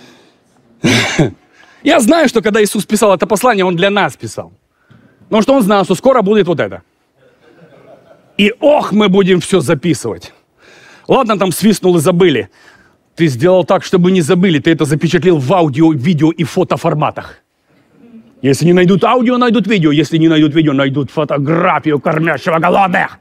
Я знаю, что когда Иисус писал это послание, Он для нас писал. Потому что Он знал, что скоро будет вот это. И ох, мы будем все записывать. Ладно, там свистнул и забыли. Ты сделал так, чтобы не забыли. Ты это запечатлел в аудио, видео и фотоформатах. Если не найдут аудио, найдут видео. Если не найдут видео, найдут фотографию кормящего голодных.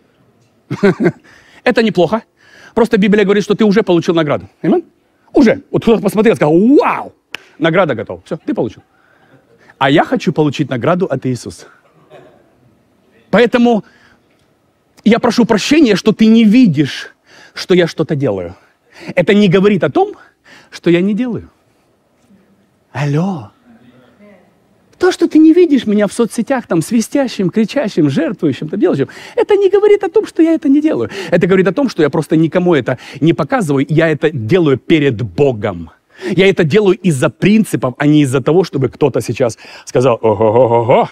Это неплохо. Просто Библия говорит, что ты уже получил награду. Аминь? Уже. Вот кто-то посмотрел и сказал: вау, награда готова. Все, ты получил. А я хочу получить награду от Иисуса. Поэтому... я прошу прощения, что ты не видишь, что я что-то делаю. Это не говорит о том, что я не делаю. Алло. То, что ты не видишь меня в соцсетях, там, свистящим, кричащим, жертвующим, там, делающим, это не говорит о том, что я это не делаю. Это говорит о том, что я просто никому это не показываю, я это делаю перед Богом. Я это делаю из-за принципов, а не из-за того, чтобы кто-то сейчас сказал: ого-го-го-го.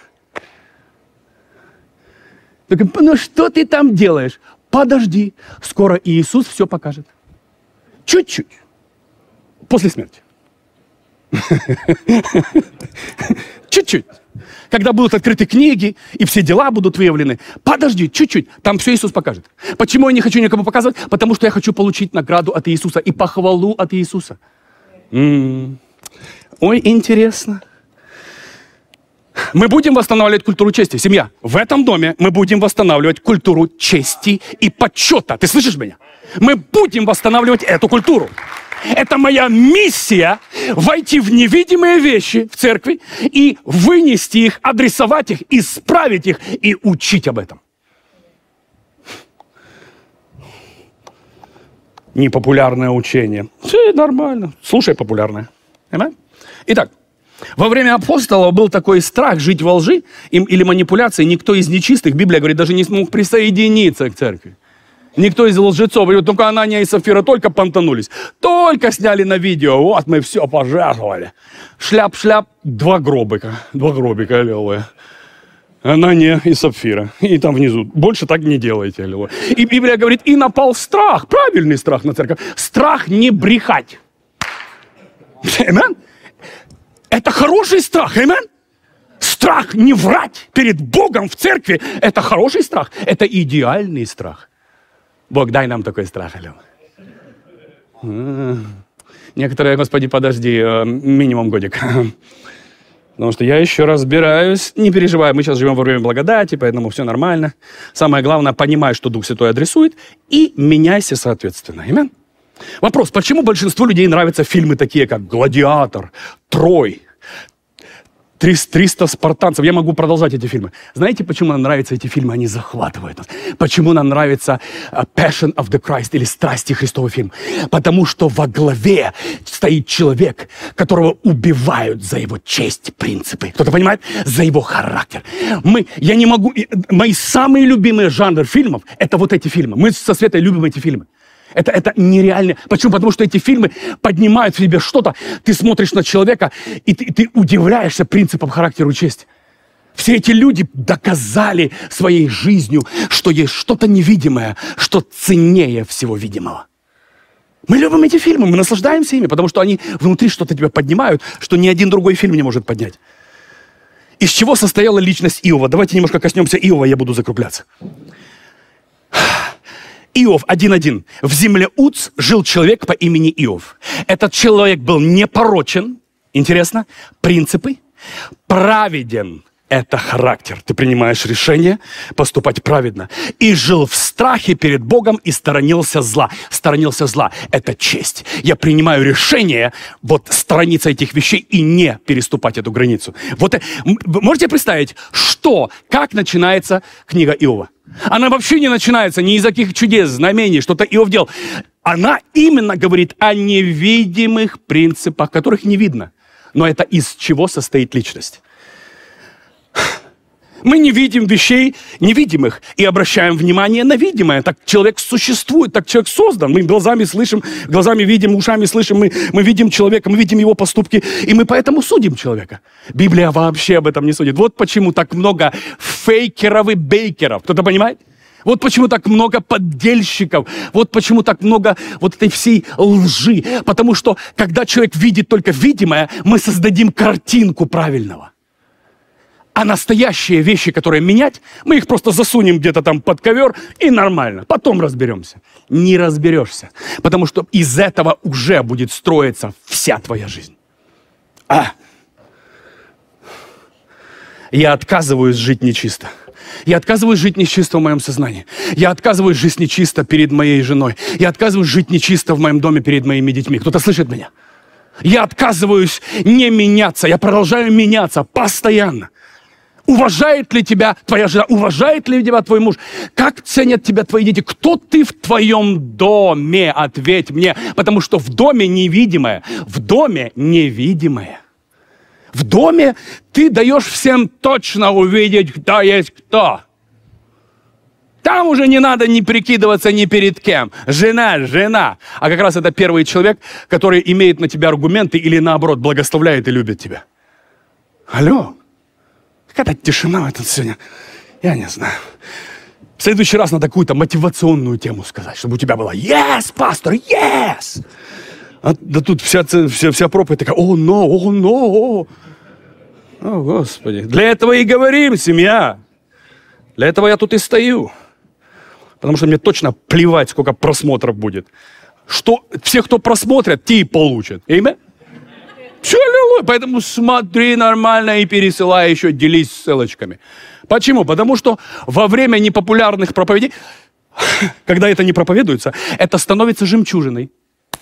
Ну что ты там делаешь? Подожди, скоро Иисус все покажет. Чуть-чуть. После смерти. Чуть-чуть. Когда будут открыты книги, и все дела будут выявлены. Подожди, чуть-чуть. Там все Иисус покажет. Почему я не хочу никому показывать? Потому что я хочу получить награду от Иисуса и похвалу от Иисуса. М-м-м. Ой, интересно. Мы будем восстанавливать культуру чести. Семья, в этом доме мы будем восстанавливать культуру чести и почета. Ты слышишь меня? Мы будем восстанавливать эту культуру. Это моя миссия — войти в невидимые вещи в церкви и вынести их, адресовать их, исправить их и учить об этом. Непопулярное учение. Все нормально. Слушай популярное. Понимаешь? Итак, во время апостолов был такой страх жить во лжи им, или манипуляции. Никто из нечистых, Библия говорит, даже не смог присоединиться к церкви. Никто из лжецов, говорит, только Анания и Сафира только понтанулись, только сняли на видео, вот мы все пожертвовали. Шляп-шляп, два гробика, два гробика, аллилуйя. Анания и Сапфира, и там внизу. Больше так не делайте, аллилуйя. И Библия говорит, и напал страх, правильный страх на церковь, страх не брехать. Аминь. Это хороший страх, аминь. Страх не врать перед Богом в церкви, это хороший страх, это идеальный страх. Бог, дай нам такой страх, аллилуйя. Некоторые, Господи, подожди, минимум годик. Потому что я еще разбираюсь. Не переживай, мы сейчас живем во время благодати, поэтому все нормально. Самое главное, понимай, что Дух Святой адресует, и меняйся соответственно. Аминь. Вопрос, почему большинству людей нравятся фильмы такие, как «Гладиатор», «Трой», триста спартанцев. Я могу продолжать эти фильмы. Знаете, почему нам нравятся эти фильмы? Они захватывают нас. Почему нам нравится Passion of the Christ или «Страсти Христовый» фильм? Потому что во главе стоит человек, которого убивают за его честь, принципы. Кто-то понимает? За его характер. Мы, я не могу... Мои самые любимые жанры фильмов — это вот эти фильмы. Мы со Светой любим эти фильмы. Это, это нереально. Почему? Потому что эти фильмы поднимают в себе что-то. Ты смотришь на человека, и ты, и ты удивляешься принципам характера и чести. Все эти люди доказали своей жизнью, что есть что-то невидимое, что ценнее всего видимого. Мы любим эти фильмы, мы наслаждаемся ими, потому что они внутри что-то тебя поднимают, что ни один другой фильм не может поднять. Из чего состояла личность Иова? Давайте немножко коснемся Иова, я буду закругляться. Иов один один. В земле Уц жил человек по имени Иов. Этот человек был непорочен, интересно, принципы, праведен. Это характер. Ты принимаешь решение поступать праведно. И жил в страхе перед Богом и сторонился зла. Сторонился зла. Это честь. Я принимаю решение вот сторониться этих вещей и не переступать эту границу. Вот вы можете представить, что, как начинается книга Иова? Она вообще не начинается ни из каких чудес, знамений, что-то Иов делал. Она именно говорит о невидимых принципах, которых не видно. Но это из чего состоит личность. Мы не видим вещей невидимых и обращаем внимание на видимое. Так человек существует, так человек создан. Мы глазами слышим, глазами видим, ушами слышим, мы, мы видим человека, мы видим его поступки, и мы поэтому судим человека. Библия вообще об этом не судит. Вот почему так много фейкеров и бейкеров. Кто-то понимает? Вот почему так много поддельщиков. Вот почему так много вот этой всей лжи. Потому что, когда человек видит только видимое, мы создадим картинку правильного. А настоящие вещи, которые менять, мы их просто засунем где-то там под ковер и нормально. Потом разберемся. Не разберешься. Потому что из этого уже будет строиться вся твоя жизнь. А! Я отказываюсь жить нечисто. Я отказываюсь жить нечисто в моем сознании. Я отказываюсь жить нечисто перед моей женой. Я отказываюсь жить нечисто в моем доме перед моими детьми. Кто-то слышит меня? Я отказываюсь не меняться. Я продолжаю меняться постоянно. Уважает ли тебя твоя жена? Уважает ли тебя твой муж? Как ценят тебя твои дети? Кто ты в твоем доме? Ответь мне. Потому что в доме невидимое. В доме невидимое. В доме ты даешь всем точно увидеть, кто есть кто. Там уже не надо ни прикидываться ни перед кем. Жена, жена. А как раз это первый человек, который имеет на тебя аргументы или наоборот благословляет и любит тебя. Алло. Какая-то тишина в этом сегодня. Я не знаю. В следующий раз надо какую-то мотивационную тему сказать, чтобы у тебя было «Yes, пастор, yes!» а, да тут вся, вся, вся проповедь такая «О, но, о, но!» О, Господи. Для этого и говорим, семья. Для этого я тут и стою. Потому что мне точно плевать, сколько просмотров будет. Что, все, кто просмотрят, те и получат. Имя? Все, аллилуйя. Поэтому смотри нормально и пересылай еще, делись ссылочками. Почему? Потому что во время непопулярных проповедей, когда это не проповедуется, это становится жемчужиной.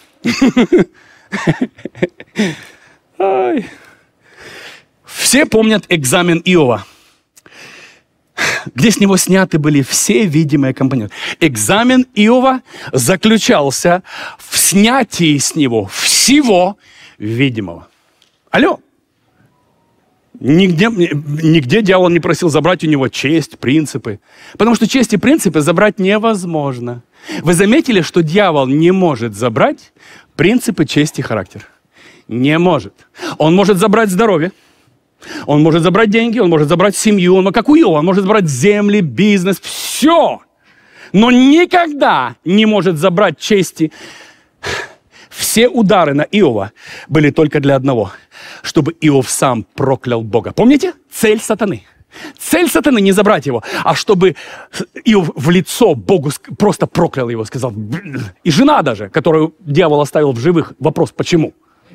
Все помнят экзамен Иова, где с него сняты были все видимые компоненты. Экзамен Иова заключался в снятии с него всего видимого. Алло. Нигде, нигде дьявол не просил забрать у него честь, принципы. Потому что честь и принципы забрать невозможно. Вы заметили, что дьявол не может забрать принципы, честь и характер? Не может. Он может забрать здоровье. Он может забрать деньги, он может забрать семью. Он, как у Иова, он может забрать земли, бизнес, все. Но никогда не может забрать чести. Все удары на Иова были только для одного, чтобы Иов сам проклял Бога. Помните? Цель сатаны. Цель сатаны не забрать его, а чтобы Иов в лицо Богу просто проклял его, сказал. И жена даже, которую дьявол оставил в живых, вопрос, почему?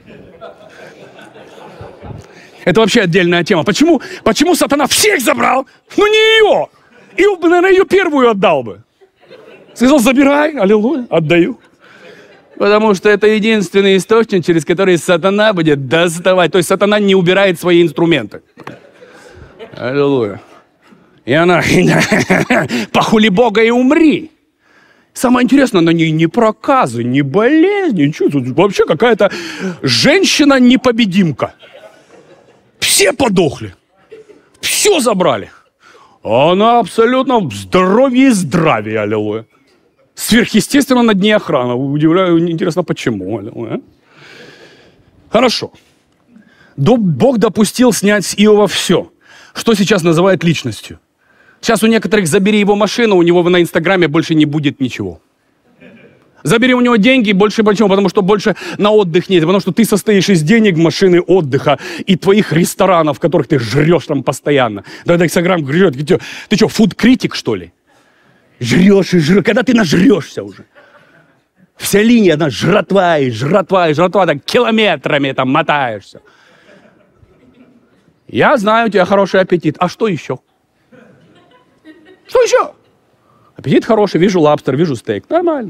Это вообще отдельная тема. Почему, почему сатана всех забрал? Ну не ее. Иов бы, наверное, ее первую отдал бы. Сказал, забирай, аллилуйя, отдаю. Потому что это единственный источник, через который сатана будет доставать. То есть сатана не убирает свои инструменты. Аллилуйя. И она, похули Бога и умри. Самое интересное, на ней ни проказы, ни болезни, ничего. Тут вообще какая-то женщина-непобедимка. Все подохли. Все забрали. А она абсолютно в здоровье и здравии, аллилуйя. Сверхъестественно на дне охраны. Удивляю, интересно, почему. Аллилуйя. Хорошо. Бог допустил снять с Иова все, что сейчас называют личностью. Сейчас у некоторых забери его машину, у него на Инстаграме больше не будет ничего. Забери у него деньги, больше почему? Потому что больше на отдых нет. Потому что ты состоишь из денег, машины, отдыха и твоих ресторанов, в которых ты жрешь там постоянно. Да, Инстаграм жрет. Ты что, ты что, фуд-критик, что ли? Жрешь и жрешь. Когда ты нажрешься уже? Вся линия, она жратва и жратва и жратва, так километрами там мотаешься. Я знаю, у тебя хороший аппетит. А что еще? Что еще? Аппетит хороший, вижу лобстер, вижу стейк. Нормально.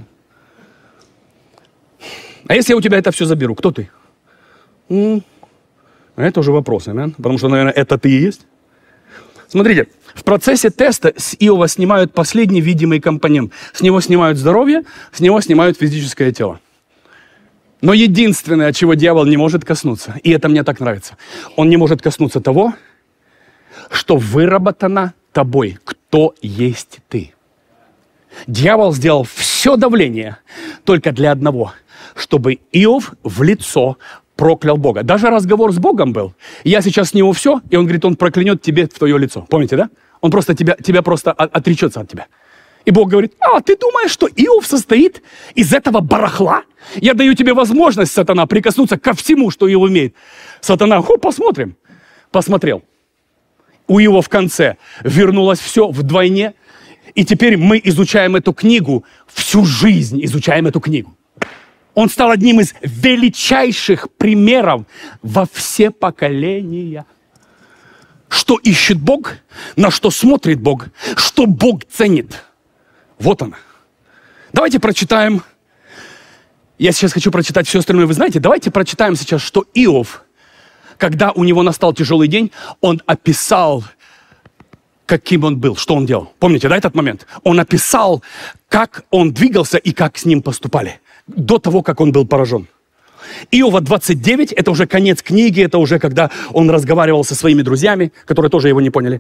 А если я у тебя это все заберу, кто ты? М-м. Это уже вопрос, аминь. Потому что, наверное, это ты и есть. Смотрите, в процессе теста с Иова снимают последний видимый компонент. С него снимают здоровье, с него снимают физическое тело. Но единственное, от чего дьявол не может коснуться, и это мне так нравится, он не может коснуться того, что выработано тобой, кто есть ты. Дьявол сделал все давление только для одного, чтобы Иов в лицо проклял Бога. Даже разговор с Богом был. Я сейчас с него все, и он говорит, он проклянет тебе в твое лицо. Помните, да? Он просто тебя, тебя просто отречется от тебя. И Бог говорит, а ты думаешь, что Иов состоит из этого барахла? Я даю тебе возможность, сатана, прикоснуться ко всему, что Иов умеет. Сатана, хо, посмотрим. Посмотрел. У Иова в конце вернулось все вдвойне. И теперь мы изучаем эту книгу, всю жизнь изучаем эту книгу. Он стал одним из величайших примеров во все поколения. Что ищет Бог, на что смотрит Бог, что Бог ценит. Вот она. Давайте прочитаем. Я сейчас хочу прочитать все остальное. Вы знаете, давайте прочитаем сейчас, что Иов, когда у него настал тяжелый день, он описал, каким он был, что он делал. Помните, да, этот момент? Он описал, как он двигался и как с ним поступали. До того, как он был поражен. Иова двадцать девять, это уже конец книги, это уже когда он разговаривал со своими друзьями, которые тоже его не поняли.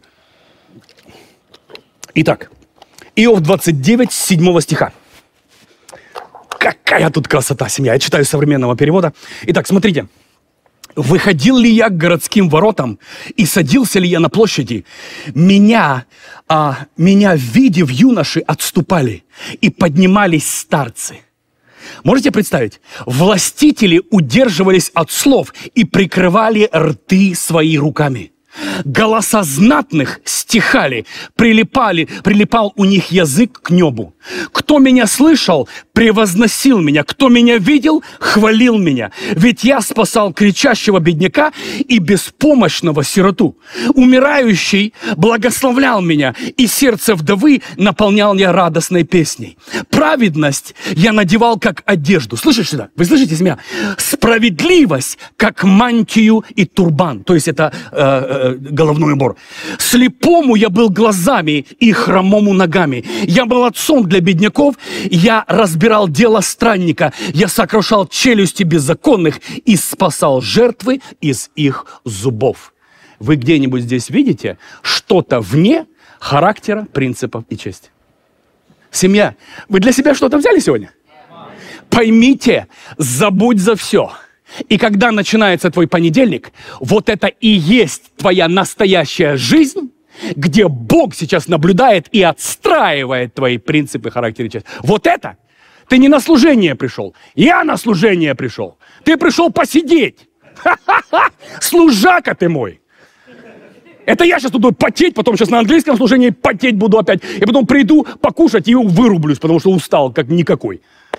Итак, Иов двадцать девять, с седьмого стиха. Какая тут красота, семья. Я читаю современного перевода. Итак, смотрите. «Выходил ли я к городским воротам, и садился ли я на площади? Меня, а, меня, видев юноши, отступали, и поднимались старцы». Можете представить? Властители удерживались от слов и прикрывали рты свои руками. Голоса знатных стихали, прилипали, прилипал у них язык к небу. Кто меня слышал, превозносил меня. Кто меня видел, хвалил меня. Ведь я спасал кричащего бедняка и беспомощного сироту. Умирающий благословлял меня, и сердце вдовы наполнял я радостной песней. Праведность я надевал как одежду. Слышишь сюда? Вы слышите меня? Справедливость как мантию и турбан. То есть это э, э, головной убор. Слепому я был глазами и хромому ногами. Я был отцом для бедняков. Я разбирал дело странника. Я сокрушал челюсти беззаконных и спасал жертвы из их зубов. Вы где-нибудь здесь видите что-то вне характера, принципов и чести? Семья, вы для себя что-то взяли сегодня? Поймите, забудь за все. И когда начинается твой понедельник, вот это и есть твоя настоящая жизнь, где Бог сейчас наблюдает и отстраивает твои принципы, характер и честь. Вот это ты не на служение пришел, я на служение пришел. Ты пришел посидеть. Ха-ха-ха! Служака ты мой. Это я сейчас буду потеть, потом сейчас на английском служении потеть буду опять, и потом приду покушать и вырублюсь, потому что устал, как никакой.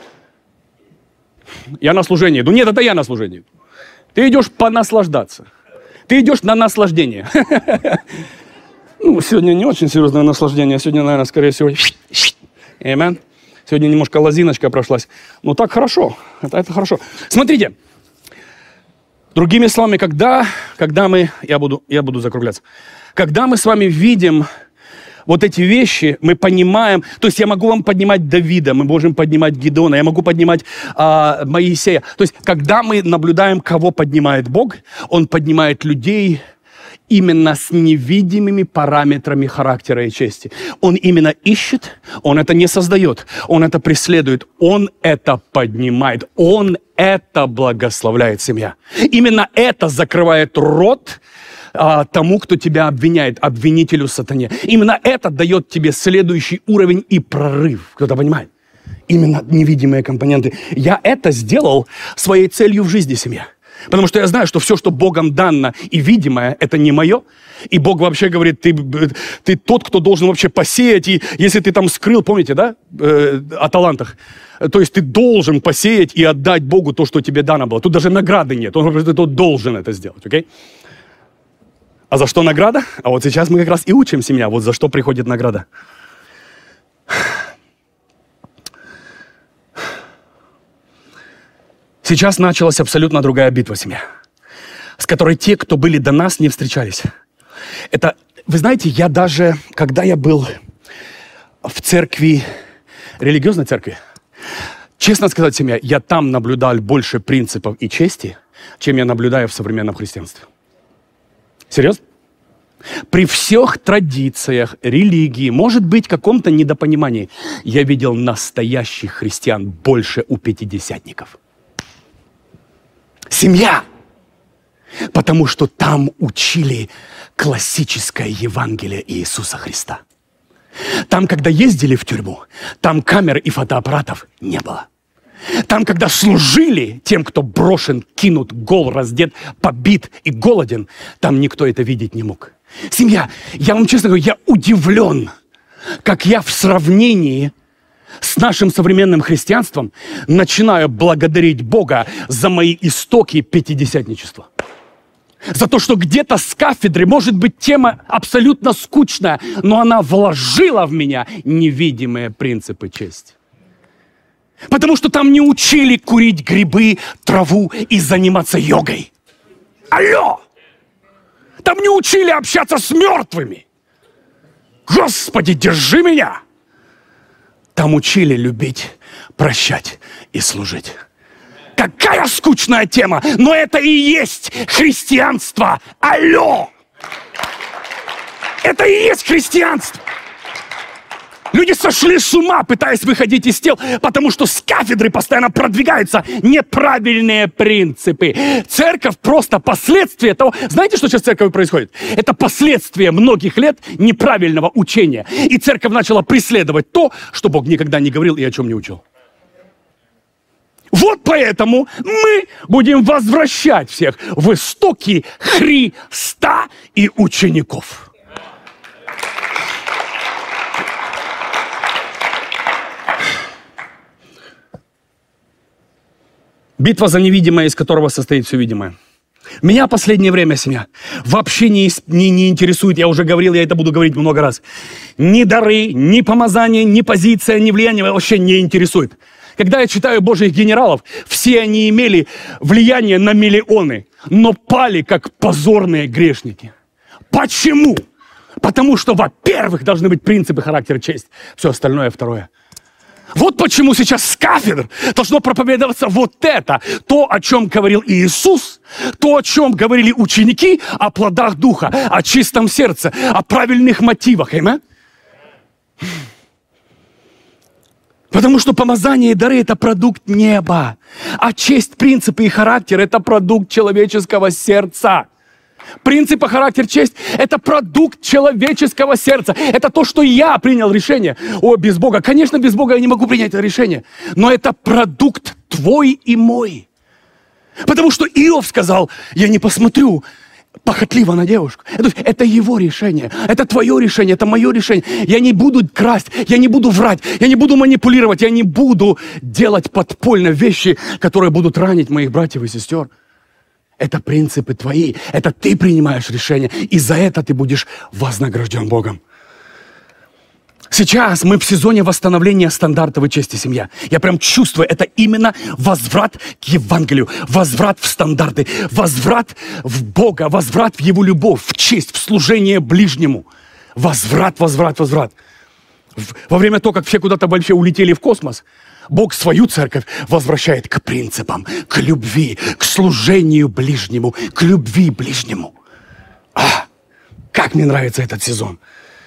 Я на служение иду. Нет, это я на служение иду. Ты идешь понаслаждаться. Ты идешь на наслаждение. Ну, сегодня не очень серьезное наслаждение. Сегодня, наверное, скорее всего... Amen. Сегодня немножко лозиночка прошлась. Ну так хорошо, это, это хорошо. Смотрите, другими словами, когда, когда мы, я буду, я буду закругляться, когда мы с вами видим вот эти вещи, мы понимаем, то есть я могу вам поднимать Давида, мы можем поднимать Гидеона, я могу поднимать а, Моисея. То есть когда мы наблюдаем, кого поднимает Бог, Он поднимает людей именно с невидимыми параметрами характера и чести. Он именно ищет, Он это не создает, Он это преследует, Он это поднимает, Он это благословляет, семья. Именно это закрывает рот а, тому, кто тебя обвиняет, обвинителю сатане. Именно это дает тебе следующий уровень и прорыв. Кто-то понимает? Именно невидимые компоненты. Я это сделал своей целью в жизни, семья. Потому что я знаю, что все, что Богом дано и видимое, это не мое. И Бог вообще говорит, ты, ты тот, кто должен вообще посеять. И если ты там скрыл, помните, да, э, о талантах, то есть ты должен посеять и отдать Богу то, что тебе дано было. Тут даже награды нет. Он говорит, ты должен это сделать, окей? Okay? А за что награда? А вот сейчас мы как раз и учим семья, вот за что приходит награда. Сейчас началась абсолютно другая битва, семья, с которой те, кто были до нас, не встречались. Это, вы знаете, я даже, когда я был в церкви, религиозной церкви, честно сказать, семья, я там наблюдал больше принципов и чести, чем я наблюдаю в современном христианстве. Серьезно? При всех традициях, религии, может быть, каком-то недопонимании, я видел настоящих христиан больше у пятидесятников. Семья! Потому что там учили классическое Евангелие Иисуса Христа. Там, когда ездили в тюрьму, там камер и фотоаппаратов не было. Там, когда служили тем, кто брошен, кинут, гол, раздет, побит и голоден, там никто это видеть не мог. Семья, я вам честно говорю, я удивлен, как я в сравнении с нашим современным христианством начинаю благодарить Бога за мои истоки пятидесятничества. За то, что где-то с кафедры, может быть, тема абсолютно скучная, но она вложила в меня невидимые принципы чести. Потому что там не учили курить грибы, траву и заниматься йогой. Алло! Там не учили общаться с мертвыми. Господи, держи меня! Там учили любить, прощать и служить. Какая скучная тема, но это и есть христианство. Алло! Это и есть христианство. Люди сошли с ума, пытаясь выходить из тел, потому что с кафедры постоянно продвигаются неправильные принципы. Церковь просто последствие того... Знаете, что сейчас в церкви происходит? Это последствия многих лет неправильного учения. И церковь начала преследовать то, что Бог никогда не говорил и о чем не учил. Вот поэтому мы будем возвращать всех в истоки Христа и учеников. Битва за невидимое, из которого состоит все видимое. Меня последнее время, семья, вообще не, не, не интересует, я уже говорил, я это буду говорить много раз. Ни дары, ни помазание, ни позиция, ни влияние вообще не интересует. Когда я читаю Божьих генералов, все они имели влияние на миллионы, но пали как позорные грешники. Почему? Потому что, во-первых, должны быть принципы, характер, честь. Все остальное второе. Вот почему сейчас с кафедр должно проповедоваться вот это. То, о чем говорил Иисус, то, о чем говорили ученики, о плодах Духа, о чистом сердце, о правильных мотивах. Аминь? Потому что помазание и дары – это продукт неба. А честь, принципы и характер – это продукт человеческого сердца. Принцип, характер, честь – это продукт человеческого сердца. Это то, что я принял решение. О, без Бога. Конечно, без Бога я не могу принять это решение. Но это продукт твой и мой. Потому что Иов сказал, я не посмотрю похотливо на девушку. Это, это его решение. Это твое решение. Это мое решение. Я не буду красть. Я не буду врать. Я не буду манипулировать. Я не буду делать подпольно вещи, которые будут ранить моих братьев и сестер. Это принципы твои. Это ты принимаешь решение. И за это ты будешь вознагражден Богом. Сейчас мы в сезоне восстановления стандартов и чести семья. Я прям чувствую, это именно возврат к Евангелию, возврат в стандарты, возврат в Бога, возврат в Его любовь, в честь, в служение ближнему. Возврат, возврат, возврат. Во время того, как все куда-то вообще улетели в космос, Бог свою церковь возвращает к принципам, к любви, к служению ближнему, к любви ближнему. А, как мне нравится этот сезон.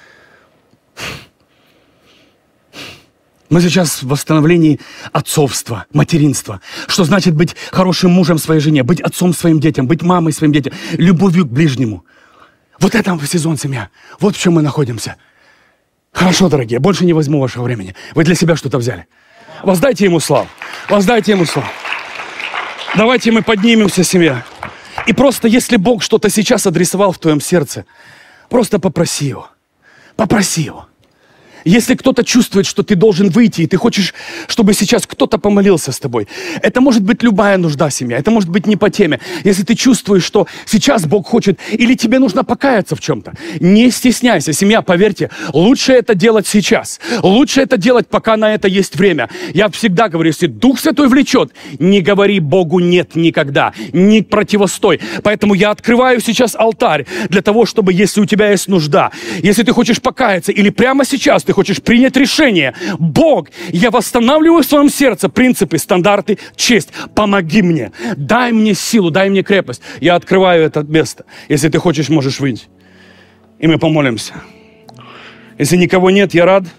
Мы сейчас в восстановлении отцовства, материнства. Что значит быть хорошим мужем своей жене, быть отцом своим детям, быть мамой своим детям, любовью к ближнему. Вот это сезон семья. Вот в чем мы находимся. Хорошо, дорогие, больше не возьму вашего времени. Вы для себя что-то взяли. Воздайте Ему славу. Воздайте Ему славу. Давайте мы поднимемся, семья. И просто, если Бог что-то сейчас адресовал в твоем сердце, просто попроси Его. Попроси Его. Если кто-то чувствует, что ты должен выйти, и ты хочешь, чтобы сейчас кто-то помолился с тобой, это может быть любая нужда, семья, это может быть не по теме. Если ты чувствуешь, что сейчас Бог хочет, или тебе нужно покаяться в чем-то, не стесняйся, семья, поверьте, лучше это делать сейчас. Лучше это делать, пока на это есть время. Я всегда говорю, если Дух Святой влечет, не говори Богу нет никогда, не противостой. Поэтому я открываю сейчас алтарь для того, чтобы, если у тебя есть нужда, если ты хочешь покаяться, или прямо сейчас ты хочешь принять решение, Бог, я восстанавливаю в своем сердце принципы, стандарты, честь. Помоги мне, дай мне силу, дай мне крепость. Я открываю это место. Если ты хочешь, можешь выйти. И мы помолимся. Если никого нет, я рад,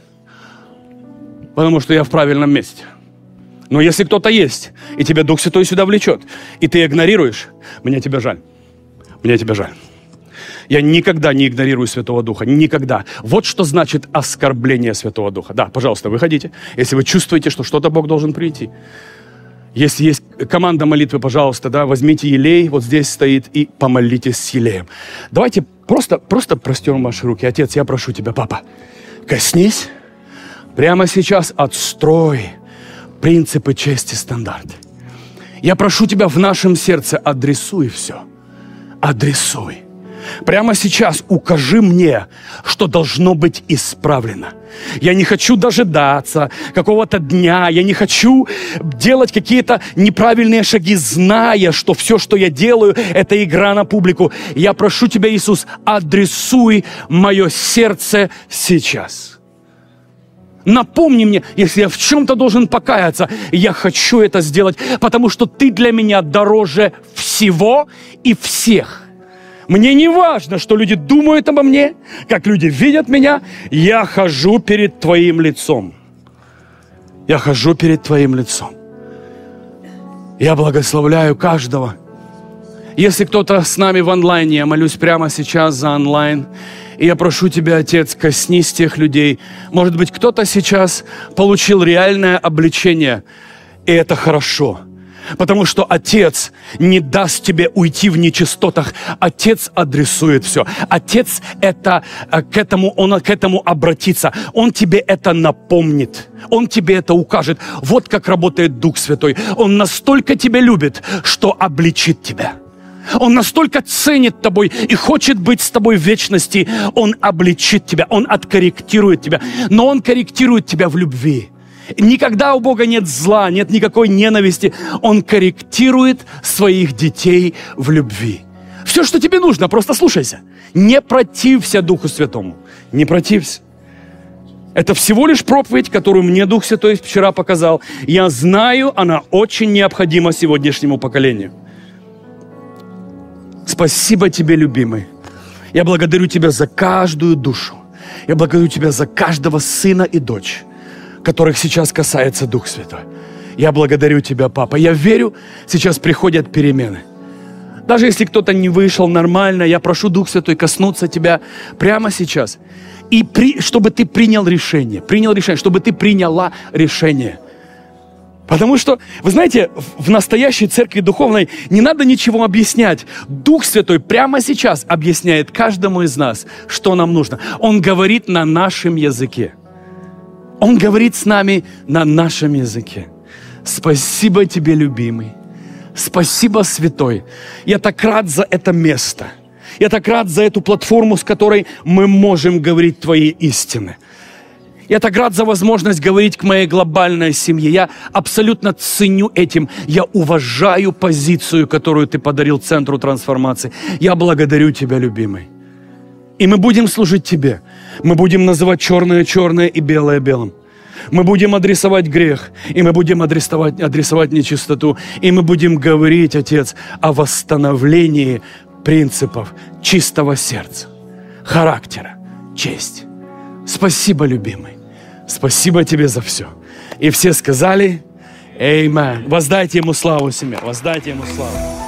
потому что я в правильном месте. Но если кто-то есть, и тебя Дух Святой сюда влечет, и ты игнорируешь, мне тебя жаль. Мне тебя жаль. Я никогда не игнорирую Святого Духа. Никогда. Вот что значит оскорбление Святого Духа. Да, пожалуйста, выходите. Если вы чувствуете, что что-то Бог должен прийти. Если есть команда молитвы, пожалуйста, да, возьмите елей, вот здесь стоит, и помолитесь с елеем. Давайте просто, просто простерем ваши руки. Отец, я прошу тебя, папа, коснись, прямо сейчас отстрой принципы чести, стандарты. Я прошу тебя, в нашем сердце адресуй все. Адресуй. Прямо сейчас укажи мне, что должно быть исправлено. Я не хочу дожидаться какого-то дня. Я не хочу делать какие-то неправильные шаги, зная, что все, что я делаю, это игра на публику. Я прошу тебя, Иисус, адресуй мое сердце сейчас. Напомни мне, если я в чем-то должен покаяться, я хочу это сделать, потому что ты для меня дороже всего и всех. Мне не важно, что люди думают обо мне, как люди видят меня. Я хожу перед Твоим лицом. Я хожу перед Твоим лицом. Я благословляю каждого. Если кто-то с нами в онлайне, я молюсь прямо сейчас за онлайн. И я прошу Тебя, Отец, коснись тех людей. Может быть, кто-то сейчас получил реальное обличение. И это хорошо. Потому что Отец не даст тебе уйти в нечистотах. Отец адресует все. Отец это, к этому, он к этому обратится. Он тебе это напомнит. Он тебе это укажет. Вот как работает Дух Святой. Он настолько тебя любит, что обличит тебя. Он настолько ценит тобой и хочет быть с тобой в вечности. Он обличит тебя, Он откорректирует тебя. Но Он корректирует тебя в любви. Никогда у Бога нет зла, нет никакой ненависти. Он корректирует своих детей в любви. Все, что тебе нужно, просто слушайся. Не протився Духу Святому. Не протився. Это всего лишь проповедь, которую мне Дух Святой вчера показал. Я знаю, она очень необходима сегодняшнему поколению. Спасибо тебе, любимый. Я благодарю тебя за каждую душу. Я благодарю тебя за каждого сына и дочь, которых сейчас касается Дух Святой. Я благодарю Тебя, Папа. Я верю, сейчас приходят перемены. Даже если кто-то не вышел нормально, я прошу Дух Святой коснуться тебя прямо сейчас. И при, чтобы ты принял решение, принял решение, чтобы ты приняла решение. Потому что, вы знаете, в настоящей церкви духовной не надо ничего объяснять. Дух Святой прямо сейчас объясняет каждому из нас, что нам нужно. Он говорит на нашем языке. Он говорит с нами на нашем языке. Спасибо тебе, любимый. Спасибо, Святой. Я так рад за это место. Я так рад за эту платформу, с которой мы можем говорить Твои истины. Я так рад за возможность говорить к моей глобальной семье. Я абсолютно ценю этим. Я уважаю позицию, которую ты подарил Центру трансформации. Я благодарю тебя, любимый. И мы будем служить тебе. Мы будем называть черное черное и белое белым. Мы будем адресовать грех, и мы будем адресовать, адресовать нечистоту. И мы будем говорить, Отец, о восстановлении принципов чистого сердца, характера, чести. Спасибо, любимый. Спасибо тебе за все. И все сказали: Аминь. Воздайте ему славу, семья. Воздайте ему славу.